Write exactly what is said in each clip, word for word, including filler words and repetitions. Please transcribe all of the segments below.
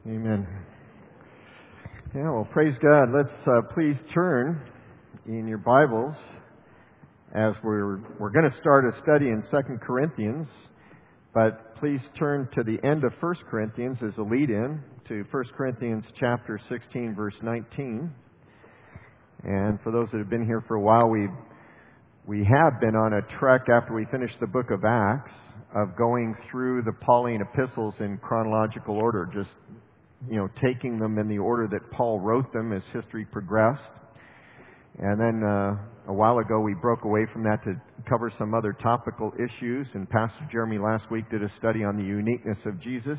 Amen. Yeah, well, praise God. Let's uh, please turn in your Bibles as we're we're going to start a study in Second Corinthians, but please turn to the end of First Corinthians as a lead-in to First Corinthians chapter sixteen, verse nineteen. And for those that have been here for a while, we we have been on a trek after we finished the book of Acts of going through the Pauline epistles in chronological order, just you know, taking them in the order that Paul wrote them as history progressed. And then uh, a while ago we broke away from that to cover some other topical issues. And Pastor Jeremy last week did a study on the uniqueness of Jesus.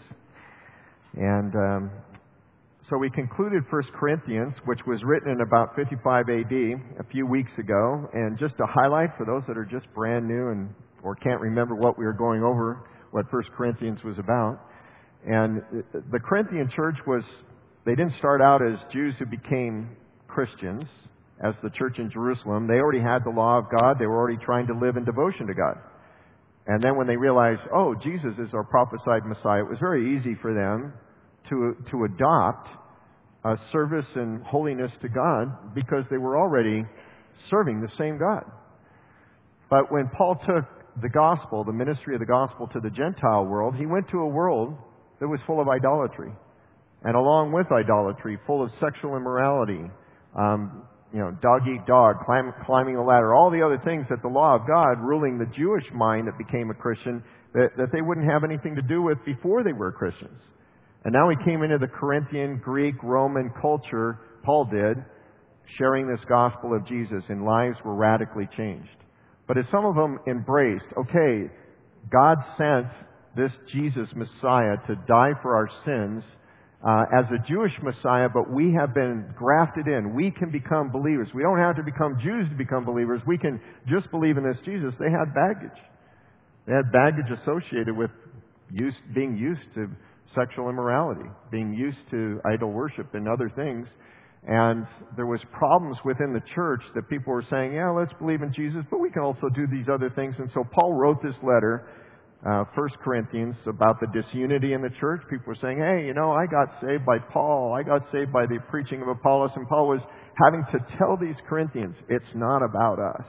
And um, so we concluded First Corinthians, which was written in about fifty-five A D a few weeks ago. And just to highlight for those that are just brand new and or can't remember what we were going over, what First Corinthians was about. And the Corinthian church was, they didn't start out as Jews who became Christians, as the church in Jerusalem. They already had the law of God. They were already trying to live in devotion to God. And then when they realized, oh, Jesus is our prophesied Messiah, it was very easy for them to, to adopt a service and holiness to God because they were already serving the same God. But when Paul took the gospel, the ministry of the gospel to the Gentile world, he went to a world that was full of idolatry. And along with idolatry, full of sexual immorality, um, you know, dog eat dog, climb, climbing the ladder, all the other things that the law of God ruling the Jewish mind that became a Christian, that, that they wouldn't have anything to do with before they were Christians. And now he came into the Corinthian, Greek, Roman culture, Paul did, sharing this gospel of Jesus, and lives were radically changed. But as some of them embraced, okay, God sent this Jesus Messiah to die for our sins uh, as a Jewish Messiah, but we have been grafted in. We can become believers. We don't have to become Jews to become believers. We can just believe in this Jesus. They had baggage. They had baggage associated with use, being used to sexual immorality, being used to idol worship and other things. And there was problems within the church that people were saying, yeah, let's believe in Jesus, but we can also do these other things. And so Paul wrote this letter, uh, First Corinthians, about the disunity in the church. People were saying, hey, you know, I got saved by Paul. I got saved by the preaching of Apollos. And Paul was having to tell these Corinthians, it's not about us.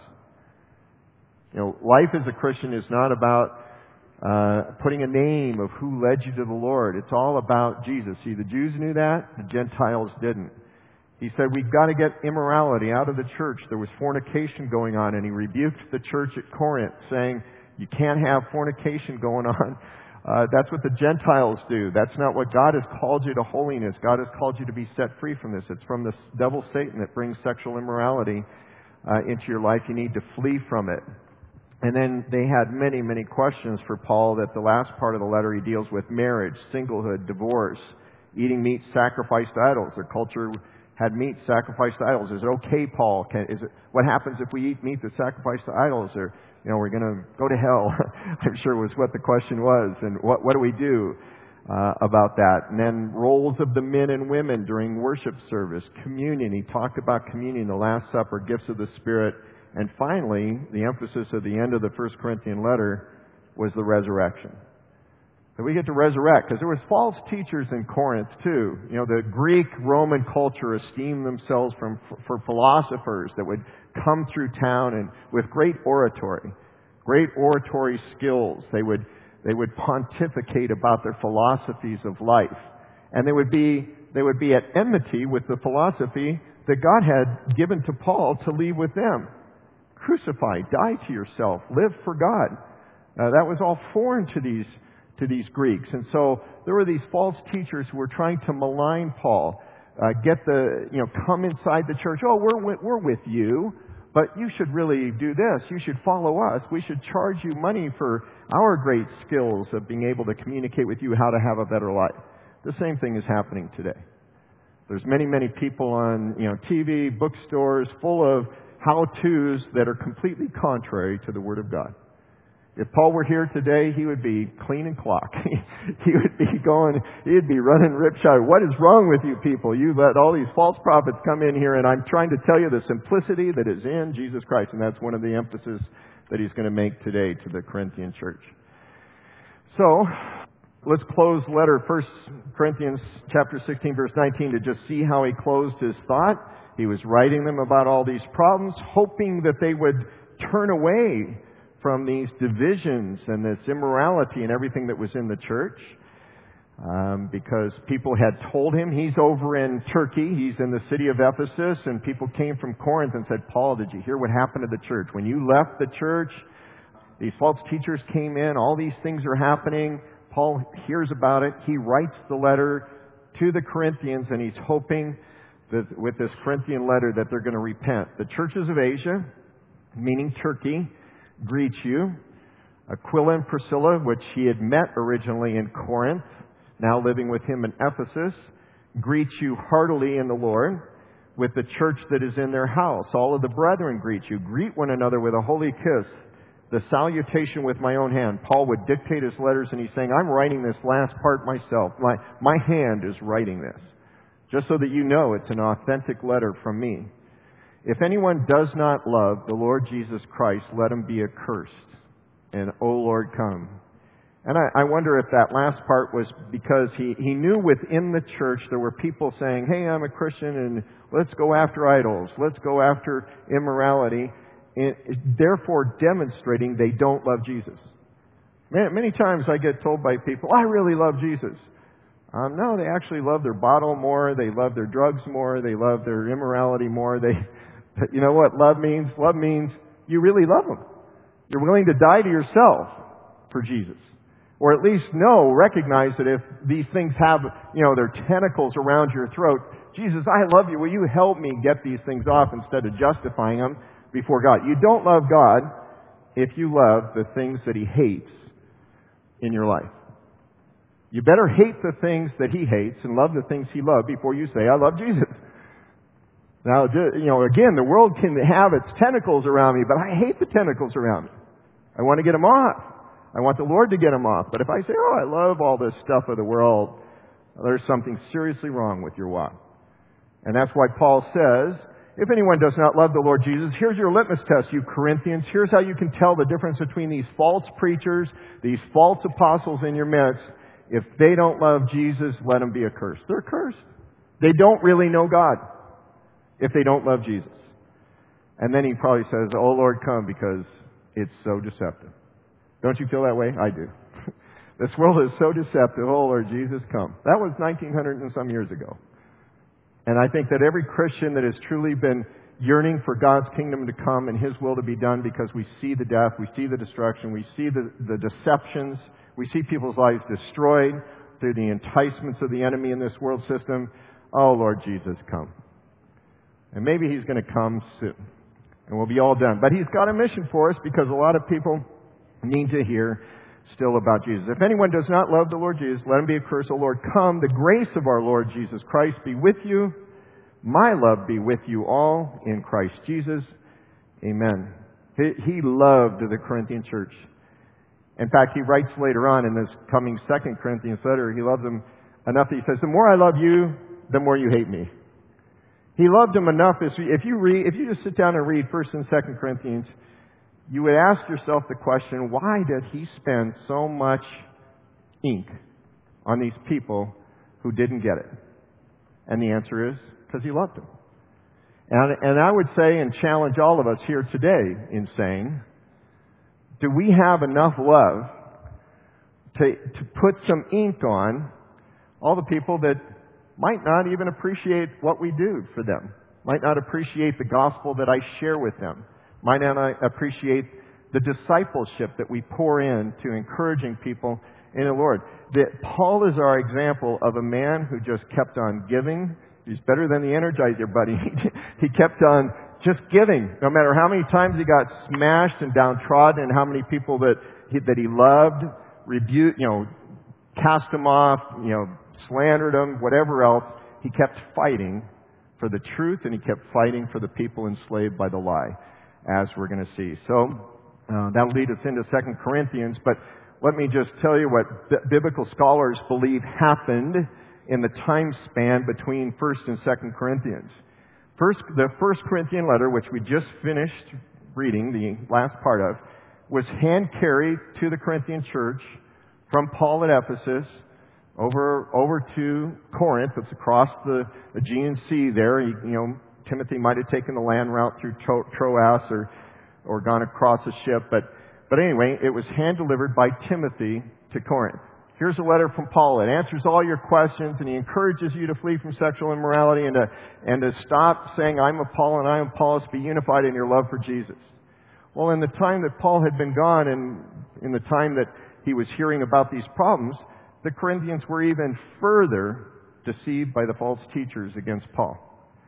You know, life as a Christian is not about uh, putting a name of who led you to the Lord. It's all about Jesus. See, the Jews knew that. The Gentiles didn't. He said, we've got to get immorality out of the church. There was fornication going on, and he rebuked the church at Corinth, saying, you can't have fornication going on. Uh, that's what the Gentiles do. That's not what God has called you to holiness. God has called you to be set free from this. It's from the devil Satan that brings sexual immorality uh, into your life. You need to flee from it. And then they had many, many questions for Paul that the last part of the letter he deals with marriage, singlehood, divorce, eating meat sacrificed to idols. Their culture had meat sacrificed to idols. Is it okay, Paul? Can, is it, what happens if we eat meat that's sacrificed to idols? Or, you know, we're going to go to hell. I'm sure was what the question was. And what, what do we do uh, about that? And then roles of the men and women during worship service, communion. He talked about communion, the Last Supper, gifts of the Spirit. And finally, the emphasis at the end of the First Corinthian letter was the resurrection. That we get to resurrect, because there was false teachers in Corinth too. You know, the Greek Roman culture esteemed themselves from, for philosophers that would come through town and with great oratory, great oratory skills. They would they would pontificate about their philosophies of life, and they would be they would be at enmity with the philosophy that God had given to Paul to leave with them. Crucify, die to yourself, live for God. Uh, that was all foreign to these. to these Greeks. And so there were these false teachers who were trying to malign Paul, uh, get the, you know, come inside the church. Oh, we're with, we're with you, but you should really do this. You should follow us. We should charge you money for our great skills of being able to communicate with you how to have a better life. The same thing is happening today. There's many, many people on, you know, T V, bookstores full of how-tos that are completely contrary to the Word of God. If Paul were here today, he would be clean and clock. He would be going, he'd be running ripshod. What is wrong with you people? You let all these false prophets come in here, and I'm trying to tell you the simplicity that is in Jesus Christ. And that's one of the emphasis that he's going to make today to the Corinthian church. So, let's close letter, First Corinthians chapter sixteen, verse nineteen, to just see how he closed his thought. He was writing them about all these problems, hoping that they would turn away from these divisions and this immorality and everything that was in the church. Um, because people had told him, he's over in Turkey, he's in the city of Ephesus, and people came from Corinth and said, Paul, did you hear what happened to the church? When you left the church, these false teachers came in, all these things are happening. Paul hears about it. He writes the letter to the Corinthians, and he's hoping that with this Corinthian letter that they're going to repent. The churches of Asia, meaning Turkey, greet you. Aquila and Priscilla, which he had met originally in Corinth, now living with him in Ephesus, greet you heartily in the Lord with the church that is in their house. All of the brethren greet you. Greet one another with a holy kiss. The salutation with my own hand. Paul would dictate his letters, and he's saying, I'm writing this last part myself. My, my hand is writing this. Just so that you know it's an authentic letter from me. If anyone does not love the Lord Jesus Christ, let him be accursed. And, O Lord, come. And I, I wonder if that last part was because he, he knew within the church there were people saying, hey, I'm a Christian and let's go after idols. Let's go after immorality. And therefore demonstrating they don't love Jesus. Many, many times I get told by people, I really love Jesus. Um, no, they actually love their bottle more. They love their drugs more. They love their immorality more. They, you know what love means? Love means you really love Him. You're willing to die to yourself for Jesus. Or at least know, recognize that if these things have, you know, their tentacles around your throat, Jesus, I love you. Will you help me get these things off instead of justifying them before God? You don't love God if you love the things that He hates in your life. You better hate the things that He hates and love the things He loved before you say, I love Jesus. Now, you know, again, the world can have its tentacles around me, but I hate the tentacles around me. I want to get them off. I want the Lord to get them off. But if I say, oh, I love all this stuff of the world, there's something seriously wrong with your walk. And that's why Paul says, if anyone does not love the Lord Jesus, here's your litmus test, you Corinthians. Here's how you can tell the difference between these false preachers, these false apostles in your midst. If they don't love Jesus, let them be accursed. They're cursed. They don't really know God if they don't love Jesus. And then he probably says, oh, Lord, come, because it's so deceptive. Don't you feel that way? I do. This world is so deceptive. Oh, Lord Jesus, come. That was nineteen hundred and some years ago. And I think that every Christian that has truly been yearning for God's kingdom to come and His will to be done, because we see the death, we see the destruction, we see the, the deceptions, we see people's lives destroyed through the enticements of the enemy in this world system. Oh, Lord Jesus, come. And maybe He's going to come soon. And we'll be all done. But He's got a mission for us, because a lot of people need to hear still about Jesus. If anyone does not love the Lord Jesus, let him be accursed. O Lord, come. The grace of our Lord Jesus Christ be with you. My love be with you all in Christ Jesus. Amen. He, he loved the Corinthian church. In fact, he writes later on in this coming Second Corinthians letter, he loves them enough that he says, the more I love you, the more you hate me. He loved them enough. If you read, if you just sit down and read First and Second Corinthians, you would ask yourself the question, why did he spend so much ink on these people who didn't get it? And the answer is, because he loved them. And, and I would say and challenge all of us here today in saying, do we have enough love to, to put some ink on all the people that might not even appreciate what we do for them, might not appreciate the gospel that I share with them, might not appreciate the discipleship that we pour in to encouraging people in the Lord? That Paul is our example of a man who just kept on giving. He's better than the Energizer Bunny. He kept on just giving, no matter how many times he got smashed and downtrodden, and how many people that he, that he loved, rebuked, you know, cast him off, you know, slandered him, whatever else. He kept fighting for the truth, and he kept fighting for the people enslaved by the lie, as we're going to see. So uh, that'll lead us into Second Corinthians. But let me just tell you what b- biblical scholars believe happened in the time span between First and Second Corinthians. First, the First Corinthian letter, which we just finished reading, the last part of, was hand carried to the Corinthian church from Paul at Ephesus over over to Corinth. It's across the Aegean Sea there. You, you know, Timothy might have taken the land route through Tro- Troas or or gone across a ship, but but anyway, it was hand delivered by Timothy to Corinth. Here's a letter from Paul. It answers all your questions, and he encourages you to flee from sexual immorality and to and to stop saying, "I'm of Paul and I am Apollos." Be unified in your love for Jesus. Well, in the time that Paul had been gone, and in the time that he was hearing about these problems, the Corinthians were even further deceived by the false teachers against Paul.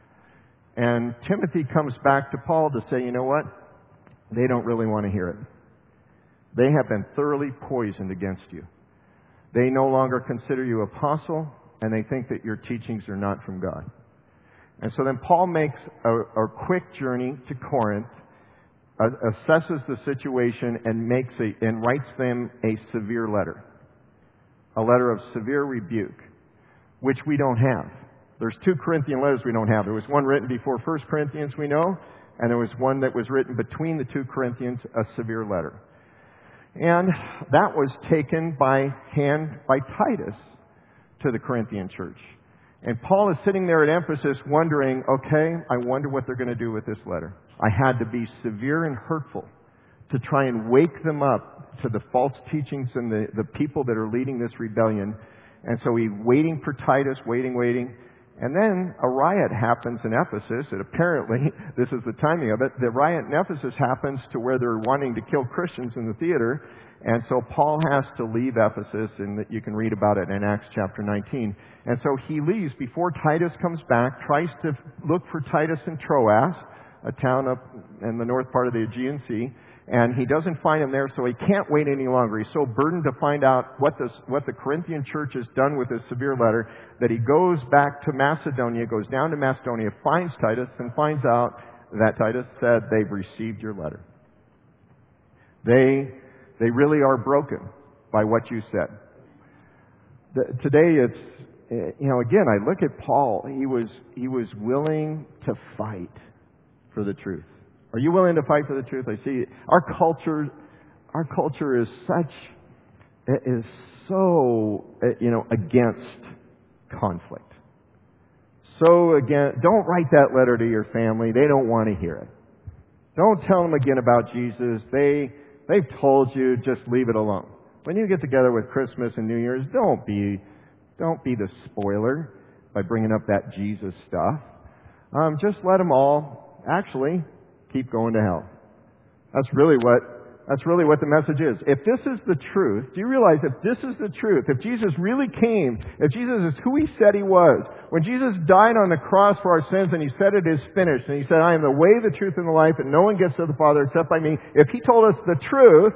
And Timothy comes back to Paul to say, you know what? They don't really want to hear it. They have been thoroughly poisoned against you. They no longer consider you apostle, and they think that your teachings are not from God. And so then Paul makes a, a quick journey to Corinth, uh, assesses the situation, and makes a, and writes them a severe letter. A letter of severe rebuke, which we don't have. There's two Corinthian letters we don't have. There was one written before First Corinthians, we know, and there was one that was written between the two Corinthians, a severe letter. And that was taken by hand by Titus to the Corinthian church. And Paul is sitting there at Ephesus wondering, okay, I wonder what they're going to do with this letter. I had to be severe and hurtful to try and wake them up to the false teachings and the, the people that are leading this rebellion. And so he's waiting for Titus, waiting, waiting. And then a riot happens in Ephesus, and apparently, this is the timing of it, the riot in Ephesus happens to where they're wanting to kill Christians in the theater, and so Paul has to leave Ephesus, and you can read about it in Acts chapter nineteen. And so he leaves before Titus comes back, tries to look for Titus in Troas, a town up in the north part of the Aegean Sea, and he doesn't find him there, so he can't wait any longer. He's so burdened to find out what this, what the Corinthian church has done with this severe letter that he goes back to Macedonia, goes down to Macedonia, finds Titus, and finds out that Titus said, they've received your letter. They, they really are broken by what you said. The, today it's, you know, again, I look at Paul. He was, he was willing to fight for the truth. Are you willing to fight for the truth? I see our culture, our culture is such, is so, you know, against conflict. So again, don't write that letter to your family. They don't want to hear it. Don't tell them again about Jesus. They, they've told you, just leave it alone. When you get together with Christmas and New Year's, don't be, don't be the spoiler by bringing up that Jesus stuff. Um, just let them all, actually, keep going to hell. That's really what that's really what the message is. If this is the truth, do you realize if this is the truth, if Jesus really came, if Jesus is who He said He was, when Jesus died on the cross for our sins and He said it is finished, and He said, I am the way, the truth, and the life, and no one gets to the Father except by me. If He told us the truth,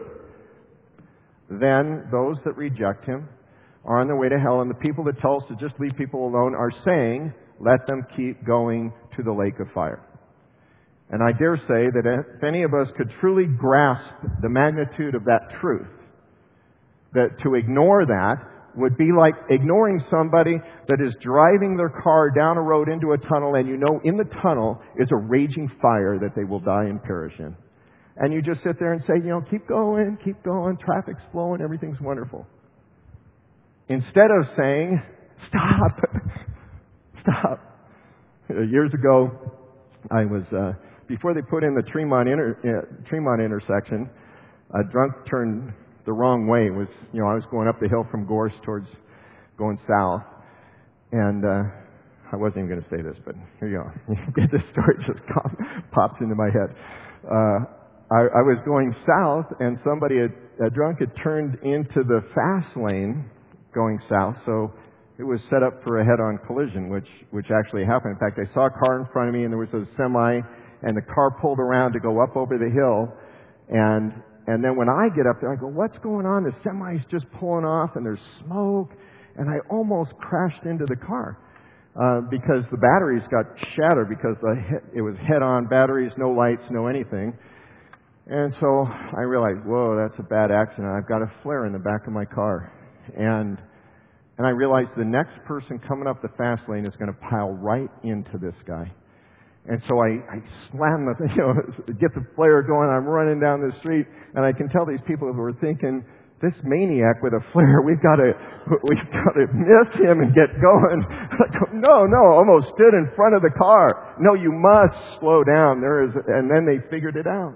then those that reject Him are on their way to hell, and the people that tell us to just leave people alone are saying, let them keep going to the lake of fire. And I dare say that if any of us could truly grasp the magnitude of that truth, that to ignore that would be like ignoring somebody that is driving their car down a road into a tunnel, and you know in the tunnel is a raging fire that they will die and perish in. And you just sit there and say, you know, keep going, keep going, traffic's flowing, everything's wonderful. Instead of saying, stop, stop. Years ago, I was... Uh, Before they put in the Tremont, inter, uh, Tremont intersection, a drunk turned the wrong way. It was, you know, I was going up the hill from Gorse towards going south, and uh, I wasn't even going to say this, but here you go. This story just pops into my head. Uh, I, I was going south, and somebody, had, a drunk, had turned into the fast lane going south, so it was set up for a head-on collision, which which actually happened. In fact, I saw a car in front of me, and there was a semi. And the car pulled around to go up over the hill. And and then when I get up there, I go, what's going on? The semi's just pulling off and there's smoke. And I almost crashed into the car uh, because the batteries got shattered because the he- it was head-on batteries, no lights, no anything. And so I realized, whoa, that's a bad accident. I've got a flare in the back of my car. And and I realized the next person coming up the fast lane is going to pile right into this guy. And so I, I slam the, you know, get the flare going. I'm running down the street, and I can tell these people who are thinking this maniac with a flare, we've got to, we've got to miss him and get going. No, no, almost stood in front of the car. No, you must slow down. There is, and then they figured it out.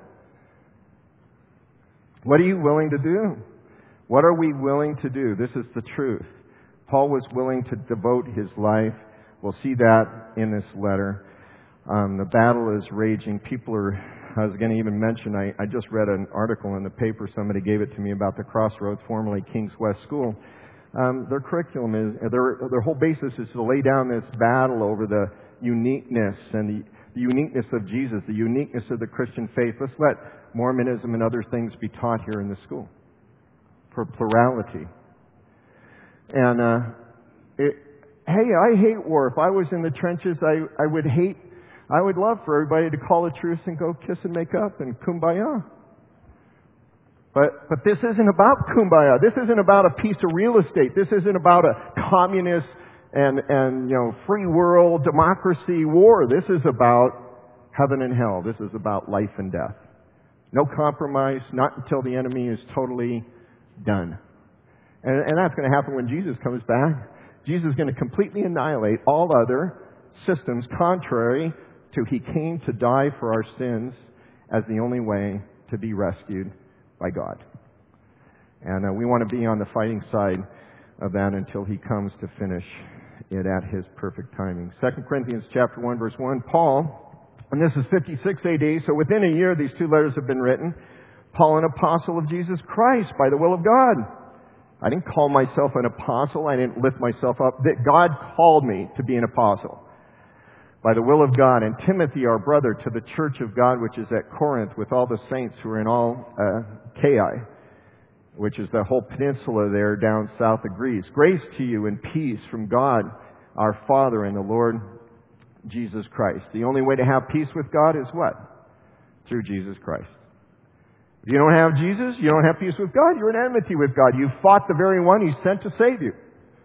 What are you willing to do? What are we willing to do? This is the truth. Paul was willing to devote his life. We'll see that in this letter. Um, the battle is raging. People are, I was going to even mention, I, I just read an article in the paper, somebody gave it to me about the Crossroads, formerly King's West School. Um, their curriculum is, their, their whole basis is to lay down this battle over the uniqueness and the, the uniqueness of Jesus, the uniqueness of the Christian faith. Let's let Mormonism and other things be taught here in the school for plurality. And, uh, it, hey, I hate war. If I was in the trenches, I, I would hate I would love for everybody to call a truce and go kiss and make up and kumbaya. But, but this isn't about kumbaya. This isn't about a piece of real estate. This isn't about a communist and, and, you know, free world democracy war. This is about heaven and hell. This is about life and death. No compromise, not until the enemy is totally done. And, and that's going to happen when Jesus comes back. Jesus is going to completely annihilate all other systems contrary to He came to die for our sins as the only way to be rescued by God. And uh, we want to be on the fighting side of that until He comes to finish it at His perfect timing. Second Corinthians chapter one, verse one, Paul, and this is fifty-six A D, so within a year these two letters have been written. Paul, an apostle of Jesus Christ by the will of God. I didn't call myself an apostle. I didn't lift myself up. That God called me to be an apostle by the will of God, and Timothy, our brother, to the church of God which is at Corinth, with all the saints who are in all uh, Achaia, which is the whole peninsula there down south of Greece. Grace to you and peace from God, our Father, and the Lord Jesus Christ. The only way to have peace with God is what? Through Jesus Christ. If you don't have Jesus, you don't have peace with God. You're in enmity with God. You fought the very one He sent to save you.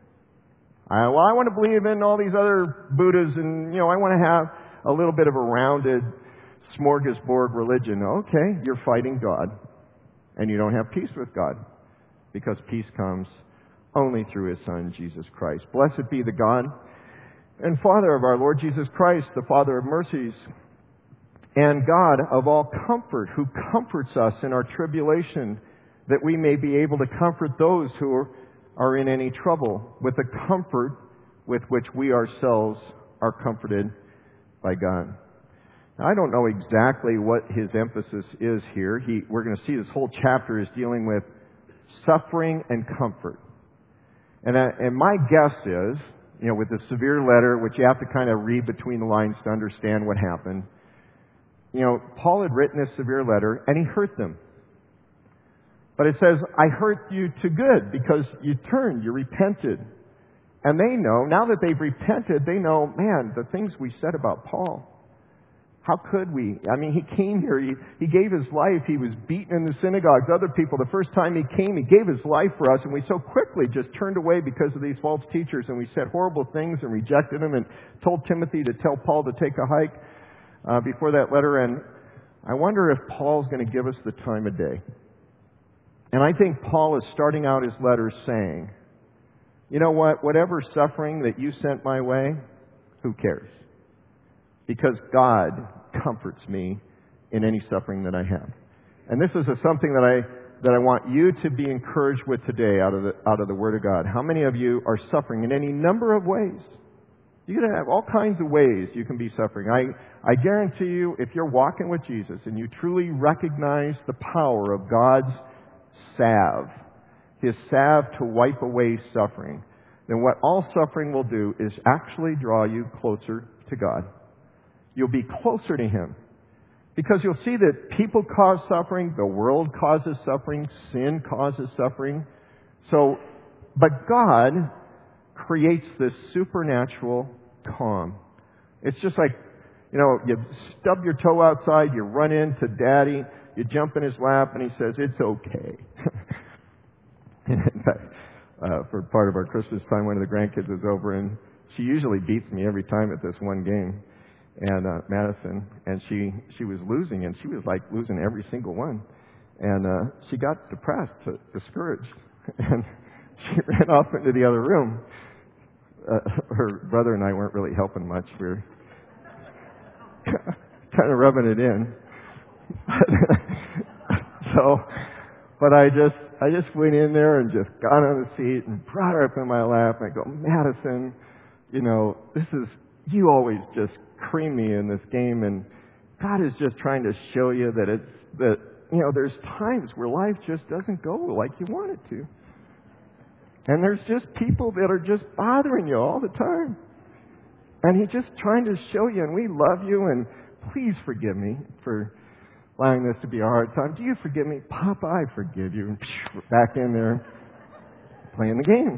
Uh, well, I want to believe in all these other Buddhas and, you know, I want to have a little bit of a rounded smorgasbord religion. Okay, you're fighting God. And you don't have peace with God. Because peace comes only through His Son, Jesus Christ. Blessed be the God and Father of our Lord Jesus Christ, the Father of mercies, and God of all comfort, who comforts us in our tribulation, that we may be able to comfort those who are are in any trouble with the comfort with which we ourselves are comforted by God. Now, I don't know exactly what his emphasis is here. He, we're going to see this whole chapter is dealing with suffering and comfort. And, uh, and my guess is, you know, with the severe letter, which you have to kind of read between the lines to understand what happened, you know, Paul had written this severe letter and he hurt them. But it says, I hurt you to good because you turned, you repented. And they know, now that they've repented, they know, man, the things we said about Paul, how could we? I mean, he came here, he, he gave his life, he was beaten in the synagogues. Other people, the first time he came, he gave his life for us, and we so quickly just turned away because of these false teachers, and we said horrible things and rejected them and told Timothy to tell Paul to take a hike uh, before that letter. And I wonder if Paul's going to give us the time of day. And I think Paul is starting out his letter saying, you know what, whatever suffering that you sent my way, who cares? Because God comforts me in any suffering that I have. And this is a, something that I that I want you to be encouraged with today out of the out of the Word of God. How many of you are suffering in any number of ways? You're going to have all kinds of ways you can be suffering. I, I guarantee you, if you're walking with Jesus and you truly recognize the power of God's salve, His salve to wipe away suffering, then what all suffering will do is actually draw you closer to God. You'll be closer to Him. Because you'll see that people cause suffering, the world causes suffering, sin causes suffering. So, but God creates this supernatural calm. It's just like, you know, you stub your toe outside, you run into Daddy, you jump in his lap, and he says, it's okay. In fact, uh, for part of our Christmas time, one of the grandkids was over, and she usually beats me every time at this one game. And uh, Madison, and she she was losing, and she was like losing every single one. And uh, she got depressed, discouraged, and she ran off into the other room. Uh, her brother and I weren't really helping much. We were kind of rubbing it in. so, but I just, I just went in there and just got on the seat and brought her up in my lap. And I go, Madison, you know, this is, you always just cream me in this game, and God is just trying to show you that it's, that, you know, there's times where life just doesn't go like you want it to. And there's just people that are just bothering you all the time. And He's just trying to show you, and we love you, and please forgive me for allowing this to be a hard time. Do you forgive me? Papa, I forgive you. And back in there playing the game.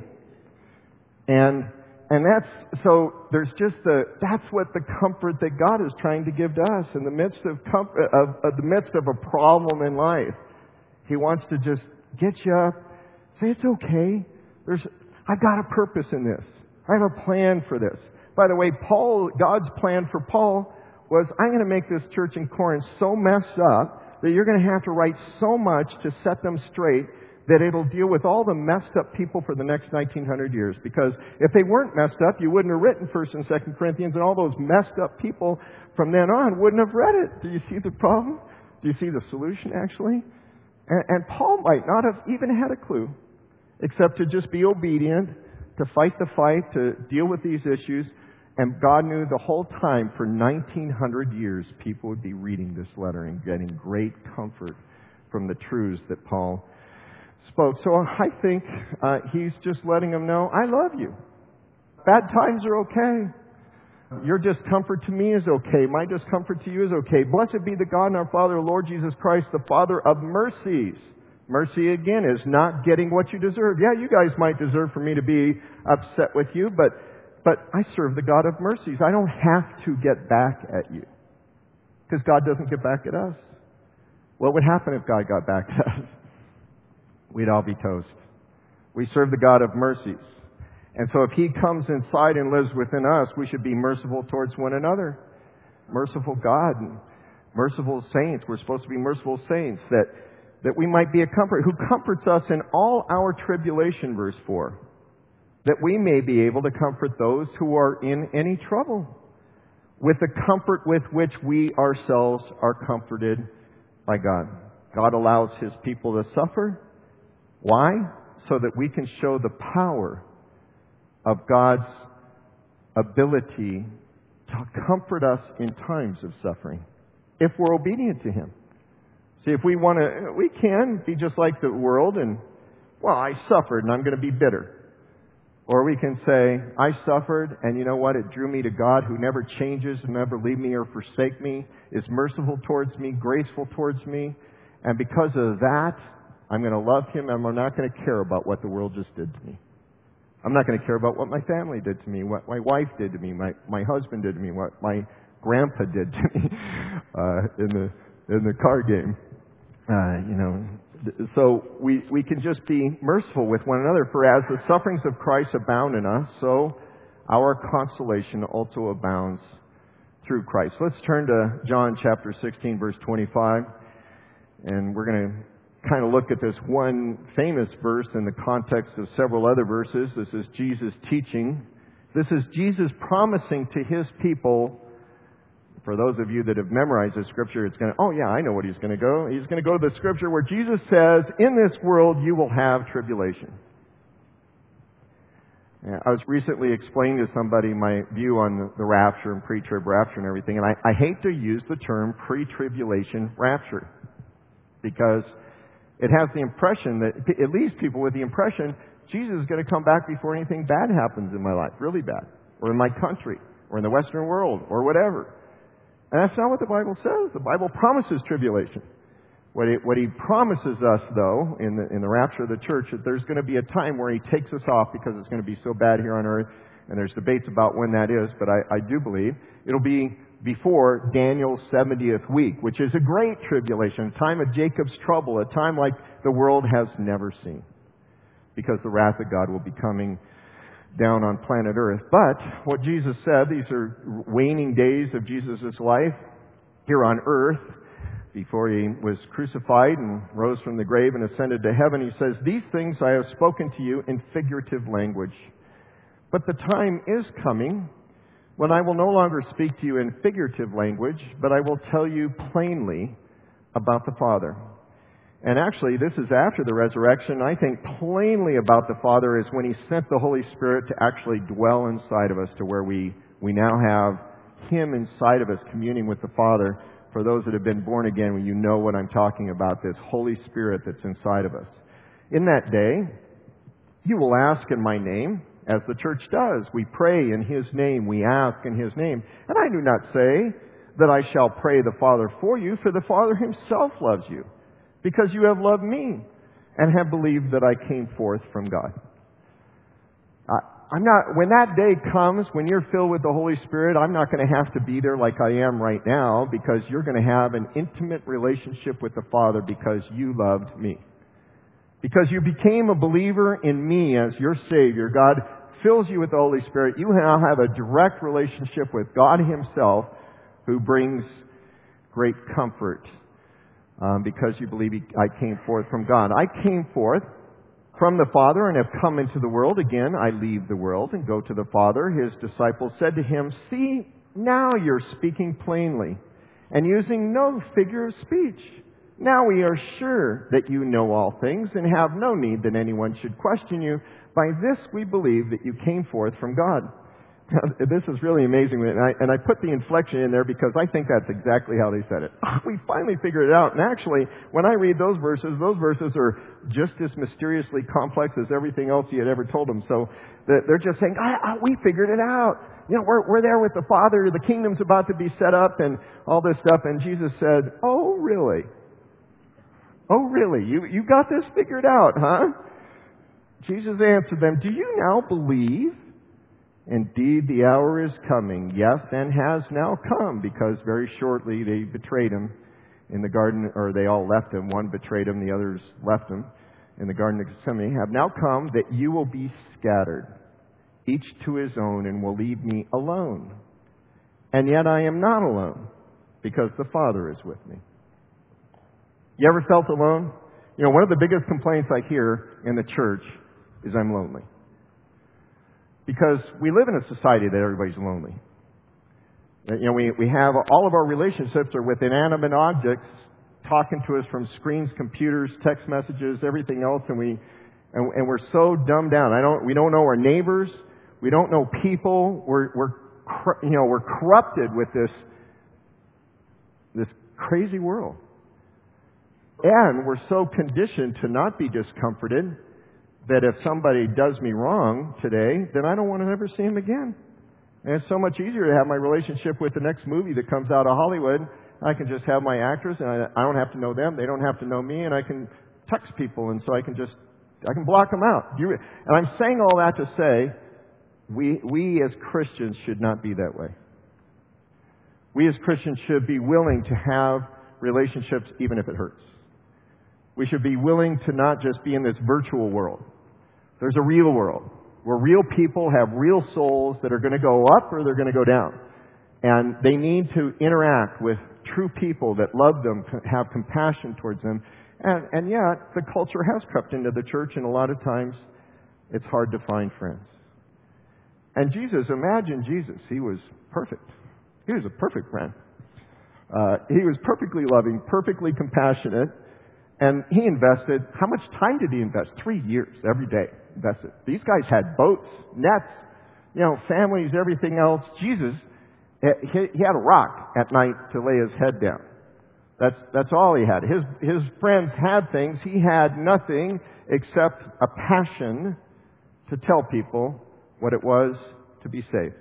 And and that's, so there's just the, that's what the comfort that God is trying to give to us in the midst of, comfort, of, of the midst of a problem in life. He wants to just get you up, say, it's okay. There's, I've got a purpose in this. I have a plan for this. By the way, Paul, God's plan for Paul was, I'm going to make this church in Corinth so messed up that you're going to have to write so much to set them straight that it'll deal with all the messed up people for the next nineteen hundred years. Because if they weren't messed up, you wouldn't have written First and Second Corinthians, and all those messed up people from then on wouldn't have read it. Do you see the problem? Do you see the solution, actually? And, and Paul might not have even had a clue, except to just be obedient, to fight the fight, to deal with these issues. And God knew the whole time for nineteen hundred years people would be reading this letter and getting great comfort from the truths that Paul spoke. So I think uh, he's just letting them know, I love you. Bad times are okay. Your discomfort to me is okay. My discomfort to you is okay. Blessed be the God and our Father, Lord Jesus Christ, the Father of mercies. Mercy, again, is not getting what you deserve. Yeah, you guys might deserve for me to be upset with you, but but I serve the God of mercies. I don't have to get back at you, because God doesn't get back at us. What would happen if God got back at us? We'd all be toast. We serve the God of mercies. And so if He comes inside and lives within us, we should be merciful towards one another. Merciful God and merciful saints. We're supposed to be merciful saints, that that we might be a comfort, who comforts us in all our tribulation, verse four, that we may be able to comfort those who are in any trouble with the comfort with which we ourselves are comforted by God. God allows His people to suffer. Why? So that we can show the power of God's ability to comfort us in times of suffering, if we're obedient to Him. See, if we want to, we can be just like the world and, well, I suffered and I'm going to be bitter. Or we can say, I suffered and you know what? It drew me to God, who never changes, who never leave me or forsake me, is merciful towards me, graceful towards me. And because of that, I'm going to love Him, and I'm not going to care about what the world just did to me. I'm not going to care about what my family did to me, what my wife did to me, my, my husband did to me, what my grandpa did to me uh, in the in the car game. Uh, you know, so we we can just be merciful with one another. For as the sufferings of Christ abound in us, so our consolation also abounds through Christ. Let's turn to John chapter sixteen, verse twenty-five, and we're going to kind of look at this one famous verse in the context of several other verses. This is Jesus teaching. This is Jesus promising to His people. For those of you that have memorized the Scripture, it's going to, oh yeah, I know what He's going to go. He's going to go to the Scripture where Jesus says, in this world you will have tribulation. I was recently explaining to somebody my view on the rapture and pre-trib rapture and everything, and I, I hate to use the term pre-tribulation rapture, because it has the impression that, it leaves people with the impression, Jesus is going to come back before anything bad happens in my life, really bad, or in my country, or in the Western world, or whatever. And that's not what the Bible says. The Bible promises tribulation. What he, what he promises us, though, in the, in the rapture of the church, that there's going to be a time where He takes us off because it's going to be so bad here on earth, and there's debates about when that is, but I, I do believe it'll be before Daniel's seventieth week, which is a great tribulation, a time of Jacob's trouble, a time like the world has never seen, because the wrath of God will be coming down on planet Earth. But what Jesus said, these are waning days of Jesus' life here on earth. before he was crucified and rose from the grave and ascended to heaven. He says, "These things I have spoken to you in figurative language. But the time is coming when I will no longer speak to you in figurative language, but I will tell you plainly about the Father." And actually, this is after the resurrection. I think plainly about the Father is when He sent the Holy Spirit to actually dwell inside of us, to where we, we now have Him inside of us, communing with the Father. For those that have been born again, you know what I'm talking about, this Holy Spirit that's inside of us. In that day, you will ask in my name, as the church does. We pray in His name, we ask in His name. And I do not say that I shall pray the Father for you, for the Father Himself loves you, because you have loved me and have believed that I came forth from God. I, I'm not, when that day comes, when you're filled with the Holy Spirit, I'm not going to have to be there like I am right now, because you're going to have an intimate relationship with the Father because you loved me. Because you became a believer in me as your Savior. God fills you with the Holy Spirit. You now have a direct relationship with God Himself, who brings great comfort. Um, because you believe he, I came forth from God. I came forth from the Father and have come into the world. Again, I leave the world and go to the Father. His disciples said to Him, "See, now you're speaking plainly and using no figure of speech. Now we are sure that you know all things and have no need that anyone should question you. By this we believe that you came forth from God." This is really amazing, and I, and I put the inflection in there because I think that's exactly how they said it. We finally figured it out. And actually, when I read those verses, those verses are just as mysteriously complex as everything else He had ever told them. So they're just saying, I, I, we figured it out. You know, we're, we're there with the Father. The kingdom's about to be set up and all this stuff. And Jesus said, "Oh, really? Oh, really? You, you got this figured out, huh?" Jesus answered them, "Do you now believe? Indeed, the hour is coming, yes, and has now come," because very shortly they betrayed Him in the garden, or they all left Him. One betrayed Him, the others left Him in the Garden of Gethsemane. "Have now come that you will be scattered, each to his own, and will leave me alone. And yet I am not alone, because the Father is with me." You ever felt alone? You know, one of the biggest complaints I hear in the church is I'm lonely. Because we live in a society that everybody's lonely. You know, we, we have all of our relationships are with inanimate objects talking to us from screens, computers, text messages, everything else, and we and, and we're so dumbed down. I don't we don't know our neighbors, we don't know people. We're we're you know we're corrupted with this this crazy world, and we're so conditioned to not be discomforted that if somebody does me wrong today, then I don't want to ever see him again. And it's so much easier to have my relationship with the next movie that comes out of Hollywood. I can just have my actors, and I, I don't have to know them. They don't have to know me, and I can text people, and so I can just, I can block them out. You, and I'm saying all that to say, we, we as Christians should not be that way. We as Christians should be willing to have relationships even if it hurts. We should be willing to not just be in this virtual world. There's a real world where real people have real souls that are going to go up or they're going to go down. And they need to interact with true people that love them, have compassion towards them. And, and yet, the culture has crept into the church, and a lot of times it's hard to find friends. And Jesus, imagine Jesus. He was perfect. He was a perfect friend. Uh, he was perfectly loving, perfectly compassionate. And he invested, how much time did he invest? Three years, every day, invested. These guys had boats, nets, you know, families, everything else. Jesus, he, he had a rock at night to lay his head down. That's, that's all he had. His, his friends had things. He had nothing except a passion to tell people what it was to be saved.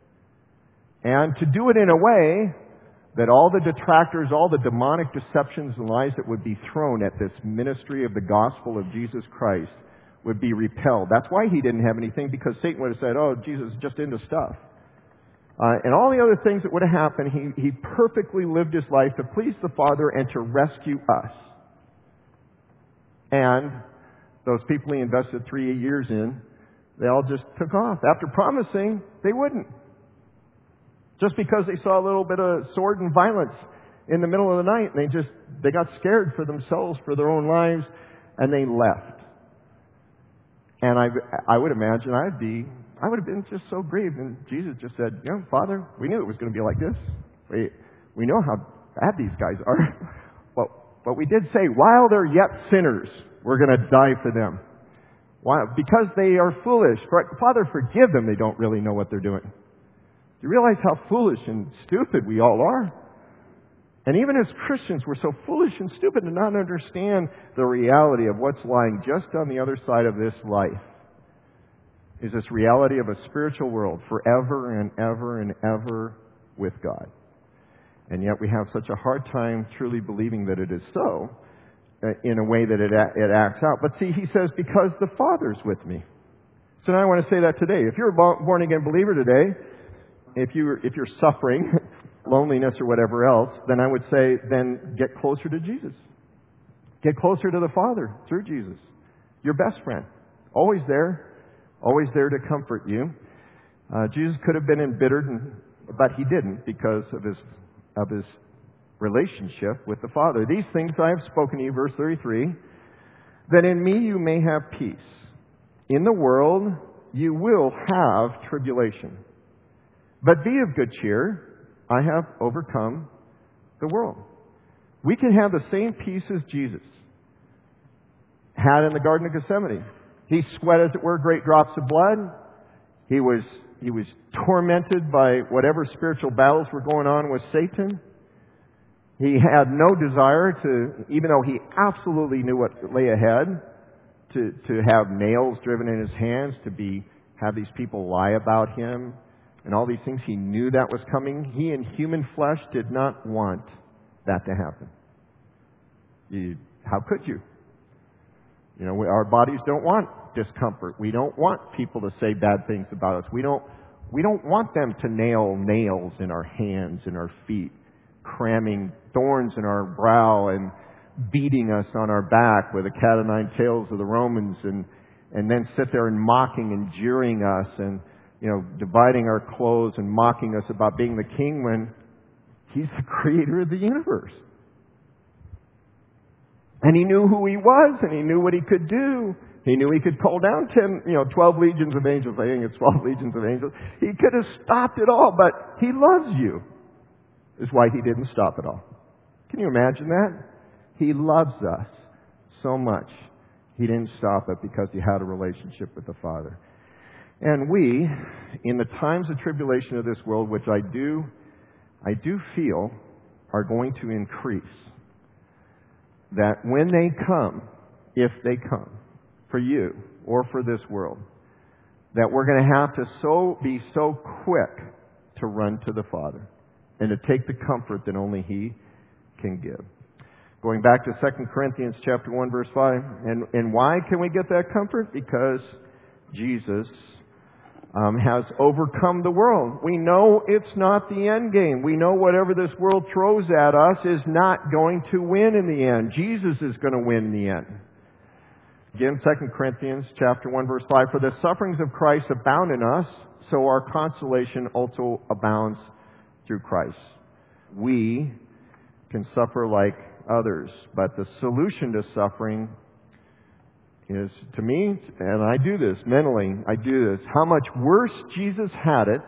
And to do it in a way that all the detractors, all the demonic deceptions and lies that would be thrown at this ministry of the gospel of Jesus Christ would be repelled. That's why he didn't have anything, because Satan would have said, "Oh, Jesus is just into stuff." Uh, and all the other things that would have happened, he, he perfectly lived his life to please the Father and to rescue us. And those people he invested three years in, they all just took off. After promising, they wouldn't. Just because they saw a little bit of sword and violence in the middle of the night, and they just, they got scared for themselves, for their own lives, and they left. And I, I would imagine I'd be, I would have been just so grieved. And Jesus just said, you know, Father, we knew it was going to be like this. We, we know how bad these guys are. But, but we did say, while they're yet sinners, we're going to die for them. Why? Because they are foolish. Father, forgive them. They don't really know what they're doing. Do you realize how foolish and stupid we all are? And even as Christians, we're so foolish and stupid to not understand the reality of what's lying just on the other side of this life. Is this reality of a spiritual world forever and ever and ever with God. And yet we have such a hard time truly believing that it is so, uh, in a way that it, it acts out. But see, he says, because the Father's with me. So now I want to say that today. If you're a born-again believer today, if, you, if you're suffering loneliness or whatever else, then I would say, then get closer to Jesus. Get closer to the Father through Jesus. Your best friend. Always there. Always there to comfort you. Uh, Jesus could have been embittered, and, but he didn't because of his, of his relationship with the Father. These things I have spoken to you, verse thirty-three, that in me you may have peace. In the world you will have tribulation. But be of good cheer. I have overcome the world. We can have the same peace as Jesus had in the Garden of Gethsemane. He sweat, as it were, great drops of blood. He was, he was tormented by whatever spiritual battles were going on with Satan. He had no desire to, even though he absolutely knew what lay ahead, to, to have nails driven in his hands, to be, have these people lie about him, and all these things. He knew that was coming. He in human flesh did not want that to happen. You, how could you? You know, we, our bodies don't want discomfort. We don't want people to say bad things about us. We don't, we don't want them to nail nails in our hands and our feet, cramming thorns in our brow and beating us on our back with the cat o' nine tails of the Romans, and, and then sit there and mocking and jeering us and, you know, dividing our clothes and mocking us about being the king when he's the creator of the universe. And he knew who he was, and he knew what he could do. He knew he could call down ten, you know, twelve legions of angels. I think it's twelve legions of angels. He could have stopped it all, but he loves you. Is why he didn't stop it all. Can you imagine that? He loves us so much. He didn't stop it because he had a relationship with the Father. And we, in the times of tribulation of this world, which I do, I do feel are going to increase, that when they come, if they come, for you or for this world, that we're going to have to so be so quick to run to the Father and to take the comfort that only He can give. Going back to Second Corinthians chapter one, verse five, and, and why can we get that comfort? Because Jesus Um, has overcome the world. We know it's not the end game. We know whatever this world throws at us is not going to win in the end. Jesus is going to win in the end. Again, Second Corinthians chapter one, verse five, for the sufferings of Christ abound in us, so our consolation also abounds through Christ. We can suffer like others, but the solution to suffering is, to me, and I do this mentally, I do this, how much worse Jesus had it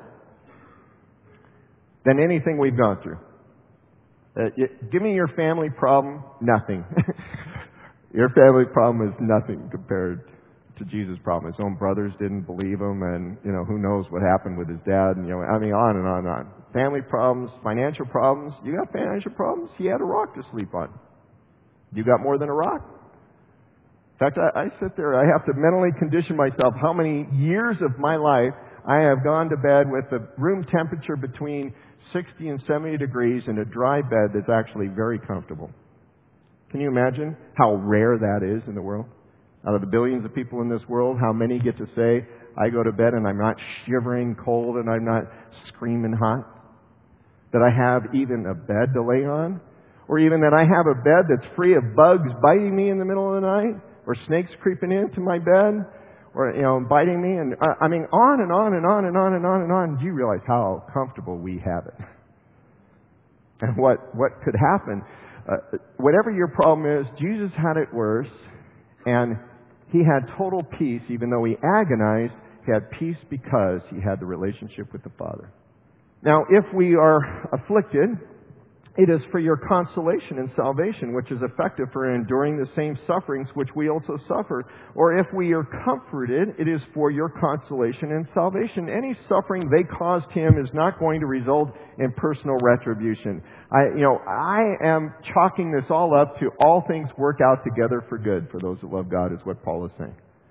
than anything we've gone through. Uh, you, give me your family problem, nothing. Your family problem is nothing compared to Jesus' problem. His own brothers didn't believe him, and, you know, who knows what happened with his dad, and, you know, I mean, on and on and on. Family problems, financial problems. You got financial problems? He had a rock to sleep on. You got more than a rock? In fact, I, I sit there, I have to mentally condition myself how many years of my life I have gone to bed with the room temperature between sixty and seventy degrees in a dry bed that's actually very comfortable. Can you imagine how rare that is in the world? Out of the billions of people in this world, how many get to say, I go to bed and I'm not shivering cold and I'm not screaming hot? That I have even a bed to lay on? Or even that I have a bed that's free of bugs biting me in the middle of the night? Or snakes creeping into my bed, or, you know, biting me, and uh, I mean, on and on and on and on and on and on. Do you realize how comfortable we have it? and what, what could happen. Uh, whatever your problem is, Jesus had it worse, and he had total peace. Even though he agonized, he had peace because he had the relationship with the Father. Now, if we are afflicted, it is for your consolation and salvation, which is effective for enduring the same sufferings which we also suffer. Or if we are comforted, it is for your consolation and salvation. Any suffering they caused him is not going to result in personal retribution. I, you know, I am chalking this all up to all things work out together for good for those that love God, is what Paul is saying.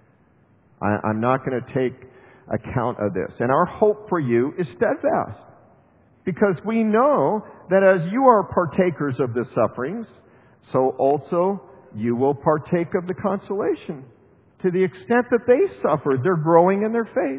I, I'm not going to take account of this. And our hope for you is steadfast, because we know that as you are partakers of the sufferings, so also you will partake of the consolation. To the extent that they suffered, they're growing in their faith.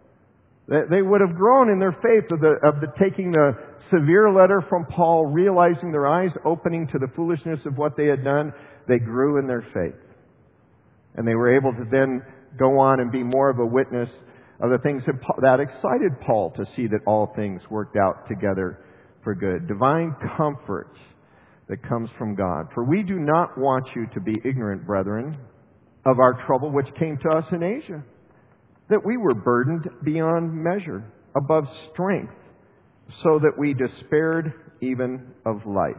They would have grown in their faith of the, of the taking the severe letter from Paul, realizing their eyes opening to the foolishness of what they had done. They grew in their faith. And they were able to then go on and be more of a witness of the things that, that excited Paul to see that all things worked out together for good. Divine comfort that comes from God. For we do not want you to be ignorant, brethren, of our trouble which came to us in Asia, that we were burdened beyond measure, above strength, so that we despaired even of life.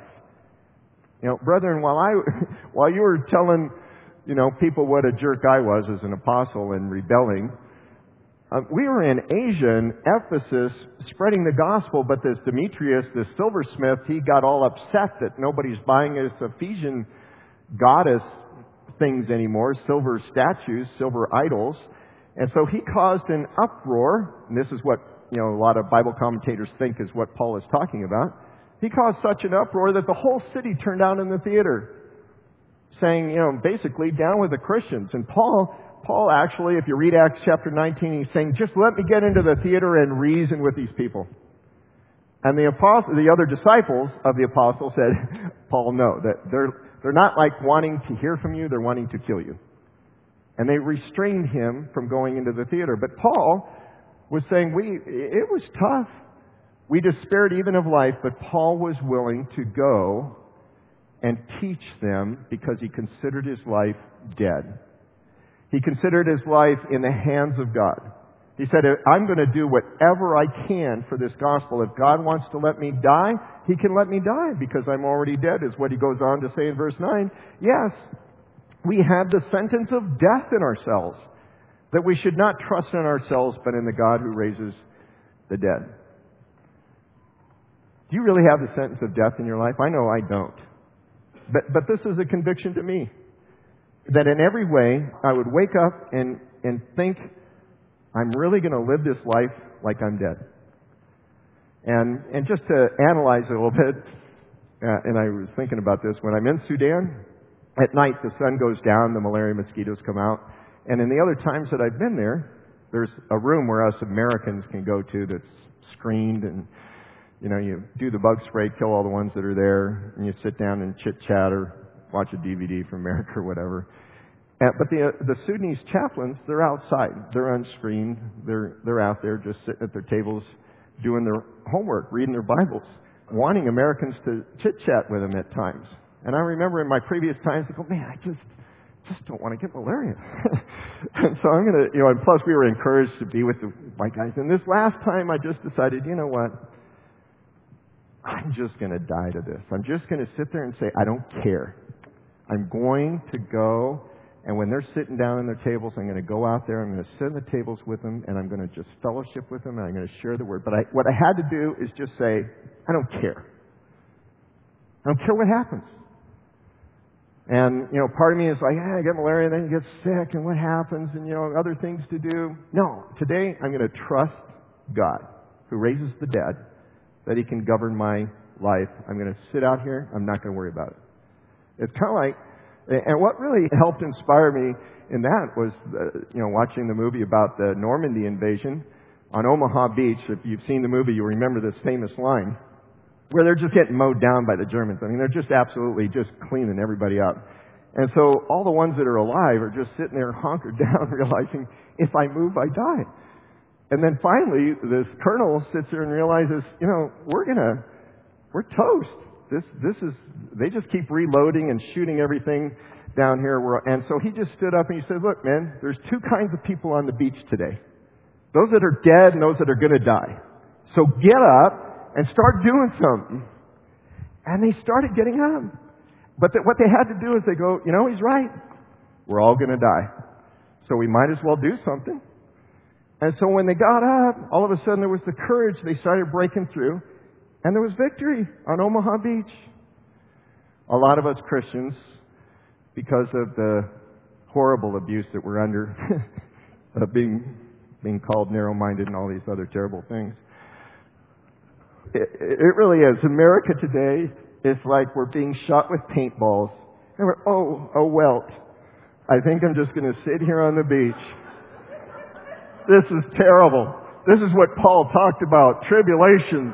You know, brethren, while I, while you were telling, you know, people what a jerk I was as an apostle and rebelling, Uh, we were in Asia, in Ephesus, spreading the gospel, but this Demetrius, this silversmith, he got all upset that nobody's buying his Ephesian goddess things anymore, silver statues, silver idols. And so he caused an uproar, and this is what, you know, a lot of Bible commentators think is what Paul is talking about. He caused such an uproar that the whole city turned out in the theater, saying, you know, basically, down with the Christians. And Paul... Paul actually, if you read Acts chapter nineteen, he's saying, just let me get into the theater and reason with these people. And the apostle, the other disciples of the apostle said, Paul, no, that they're, they're not like wanting to hear from you, they're wanting to kill you. And they restrained him from going into the theater. But Paul was saying, we, it was tough. We despaired even of life, but Paul was willing to go and teach them because he considered his life dead. He considered his life in the hands of God. He said, I'm going to do whatever I can for this gospel. If God wants to let me die, He can let me die because I'm already dead, is what he goes on to say in verse nine. Yes, we had the sentence of death in ourselves, that we should not trust in ourselves, but in the God who raises the dead. Do you really have the sentence of death in your life? I know I don't. But, but this is a conviction to me. That in every way, I would wake up and, and think, I'm really going to live this life like I'm dead. And, and just to analyze it a little bit, uh, and I was thinking about this, when I'm in Sudan, at night the sun goes down, the malaria mosquitoes come out, and in the other times that I've been there, there's a room where us Americans can go to that's screened, and you know, you do the bug spray, kill all the ones that are there, and you sit down and chit-chat or watch a D V D from America or whatever. Uh, but the uh, the Sudanese chaplains, they're outside. They're unscreened. They're they're out there just sitting at their tables doing their homework, reading their Bibles, wanting Americans to chit-chat with them at times. And I remember in my previous times, I go, man, I just just don't want to get malaria. And so I'm going to, you know, and plus we were encouraged to be with the white guys. And this last time I just decided, you know what? I'm just going to die to this. I'm just going to sit there and say, I don't care. I'm going to go, and when they're sitting down at their tables, I'm going to go out there, I'm going to sit at the tables with them, and I'm going to just fellowship with them, and I'm going to share the word. But I, what I had to do is just say, I don't care. I don't care what happens. And, you know, part of me is like, yeah, I get malaria, then you get sick, and what happens, and, you know, other things to do. No, today I'm going to trust God, who raises the dead, that He can govern my life. I'm going to sit out here, I'm not going to worry about it. It's kind of like, and what really helped inspire me in that was, the, you know, watching the movie about the Normandy invasion on Omaha Beach. If you've seen the movie, you remember this famous line where they're just getting mowed down by the Germans. I mean, they're just absolutely just cleaning everybody up. And so all the ones that are alive are just sitting there hunkered down, realizing, if I move, I die. And then finally, this colonel sits there and realizes, you know, we're going to we're toast. This, this is, they just keep reloading and shooting everything down here. We're, and so he just stood up and he said, look, man, there's two kinds of people on the beach today. Those that are dead and those that are going to die. So get up and start doing something. And they started getting up. But the, what they had to do is they go, you know, he's right. We're all going to die. So we might as well do something. And so when they got up, all of a sudden there was the courage. They started breaking through. And there was victory on Omaha Beach. A lot of us Christians, because of the horrible abuse that we're under, of being, being called narrow-minded and all these other terrible things, It, it really is. America today is like we're being shot with paintballs. And we're, oh, oh, Welt. I think I'm just going to sit here on the beach. This is terrible. This is what Paul talked about, tribulations.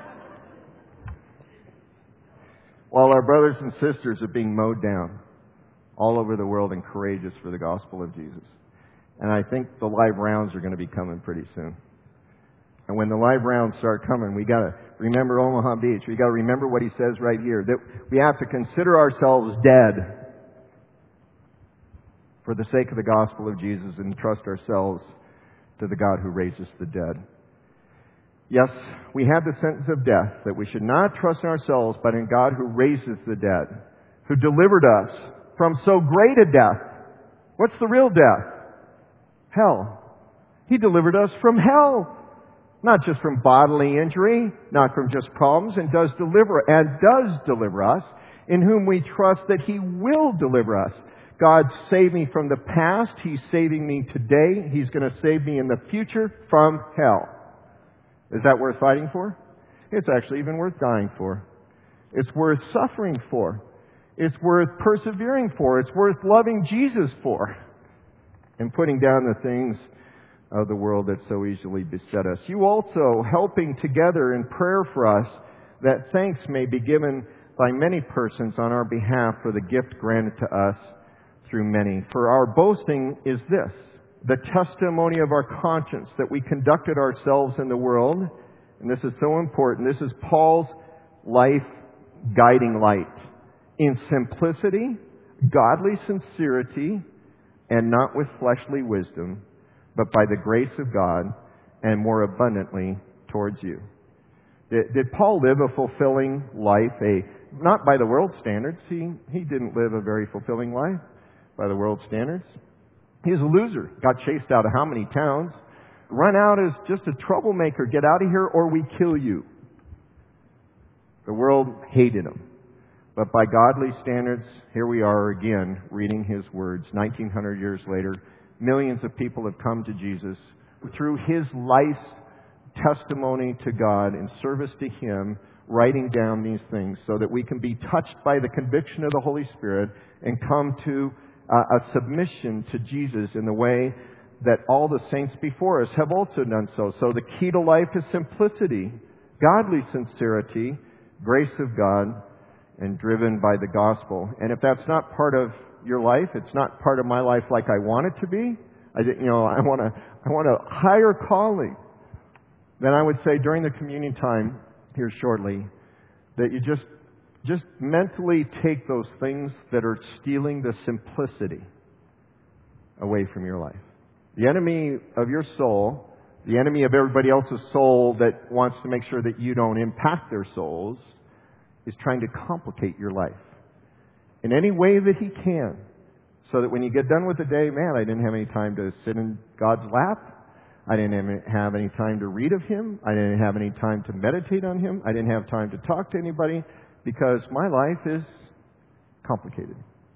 While our brothers and sisters are being mowed down all over the world and courageous for the gospel of Jesus. And I think the live rounds are going to be coming pretty soon. And when the live rounds start coming, we got to remember Omaha Beach. We got to remember what he says right here, that we have to consider ourselves dead for the sake of the gospel of Jesus and trust ourselves to the God who raises the dead. Yes, we have the sentence of death, that we should not trust in ourselves, but in God who raises the dead, who delivered us from so great a death. What's the real death? Hell. He delivered us from hell. Not just from bodily injury, not from just problems, and does deliver, and does deliver us, in whom we trust that He will deliver us. God saved me from the past. He's saving me today. He's going to save me in the future from hell. Is that worth fighting for? It's actually even worth dying for. It's worth suffering for. It's worth persevering for. It's worth loving Jesus for. And putting down the things of the world that so easily beset us. You also helping together in prayer for us, that thanks may be given by many persons on our behalf for the gift granted to us through many. For our boasting is this, the testimony of our conscience, that we conducted ourselves in the world, and this is so important, this is Paul's life guiding light, in simplicity, godly sincerity, and not with fleshly wisdom, but by the grace of God, and more abundantly towards you. Did, did Paul live a fulfilling life? A not by the world's standards. He, he didn't live a very fulfilling life by the world's standards. He was a loser. Got chased out of how many towns? Run out as just a troublemaker. Get out of here or we kill you. The world hated him. But by godly standards, here we are again reading his words. nineteen hundred years later, millions of people have come to Jesus through his life's testimony to God in service to Him, writing down these things so that we can be touched by the conviction of the Holy Spirit and come to uh, a submission to Jesus in the way that all the saints before us have also done so. So the key to life is simplicity, godly sincerity, grace of God, and driven by the gospel. And if that's not part of your life, it's not part of my life like I want it to be, I, you know, I want a, I want a higher calling, then I would say during the communion time here shortly, that you just, just mentally take those things that are stealing the simplicity away from your life. The enemy of your soul, the enemy of everybody else's soul that wants to make sure that you don't impact their souls, is trying to complicate your life in any way that he can, so that when you get done with the day, man, I didn't have any time to sit in God's lap. I didn't have any time to read of Him. I didn't have any time to meditate on Him. I didn't have time to talk to anybody because my life is complicated.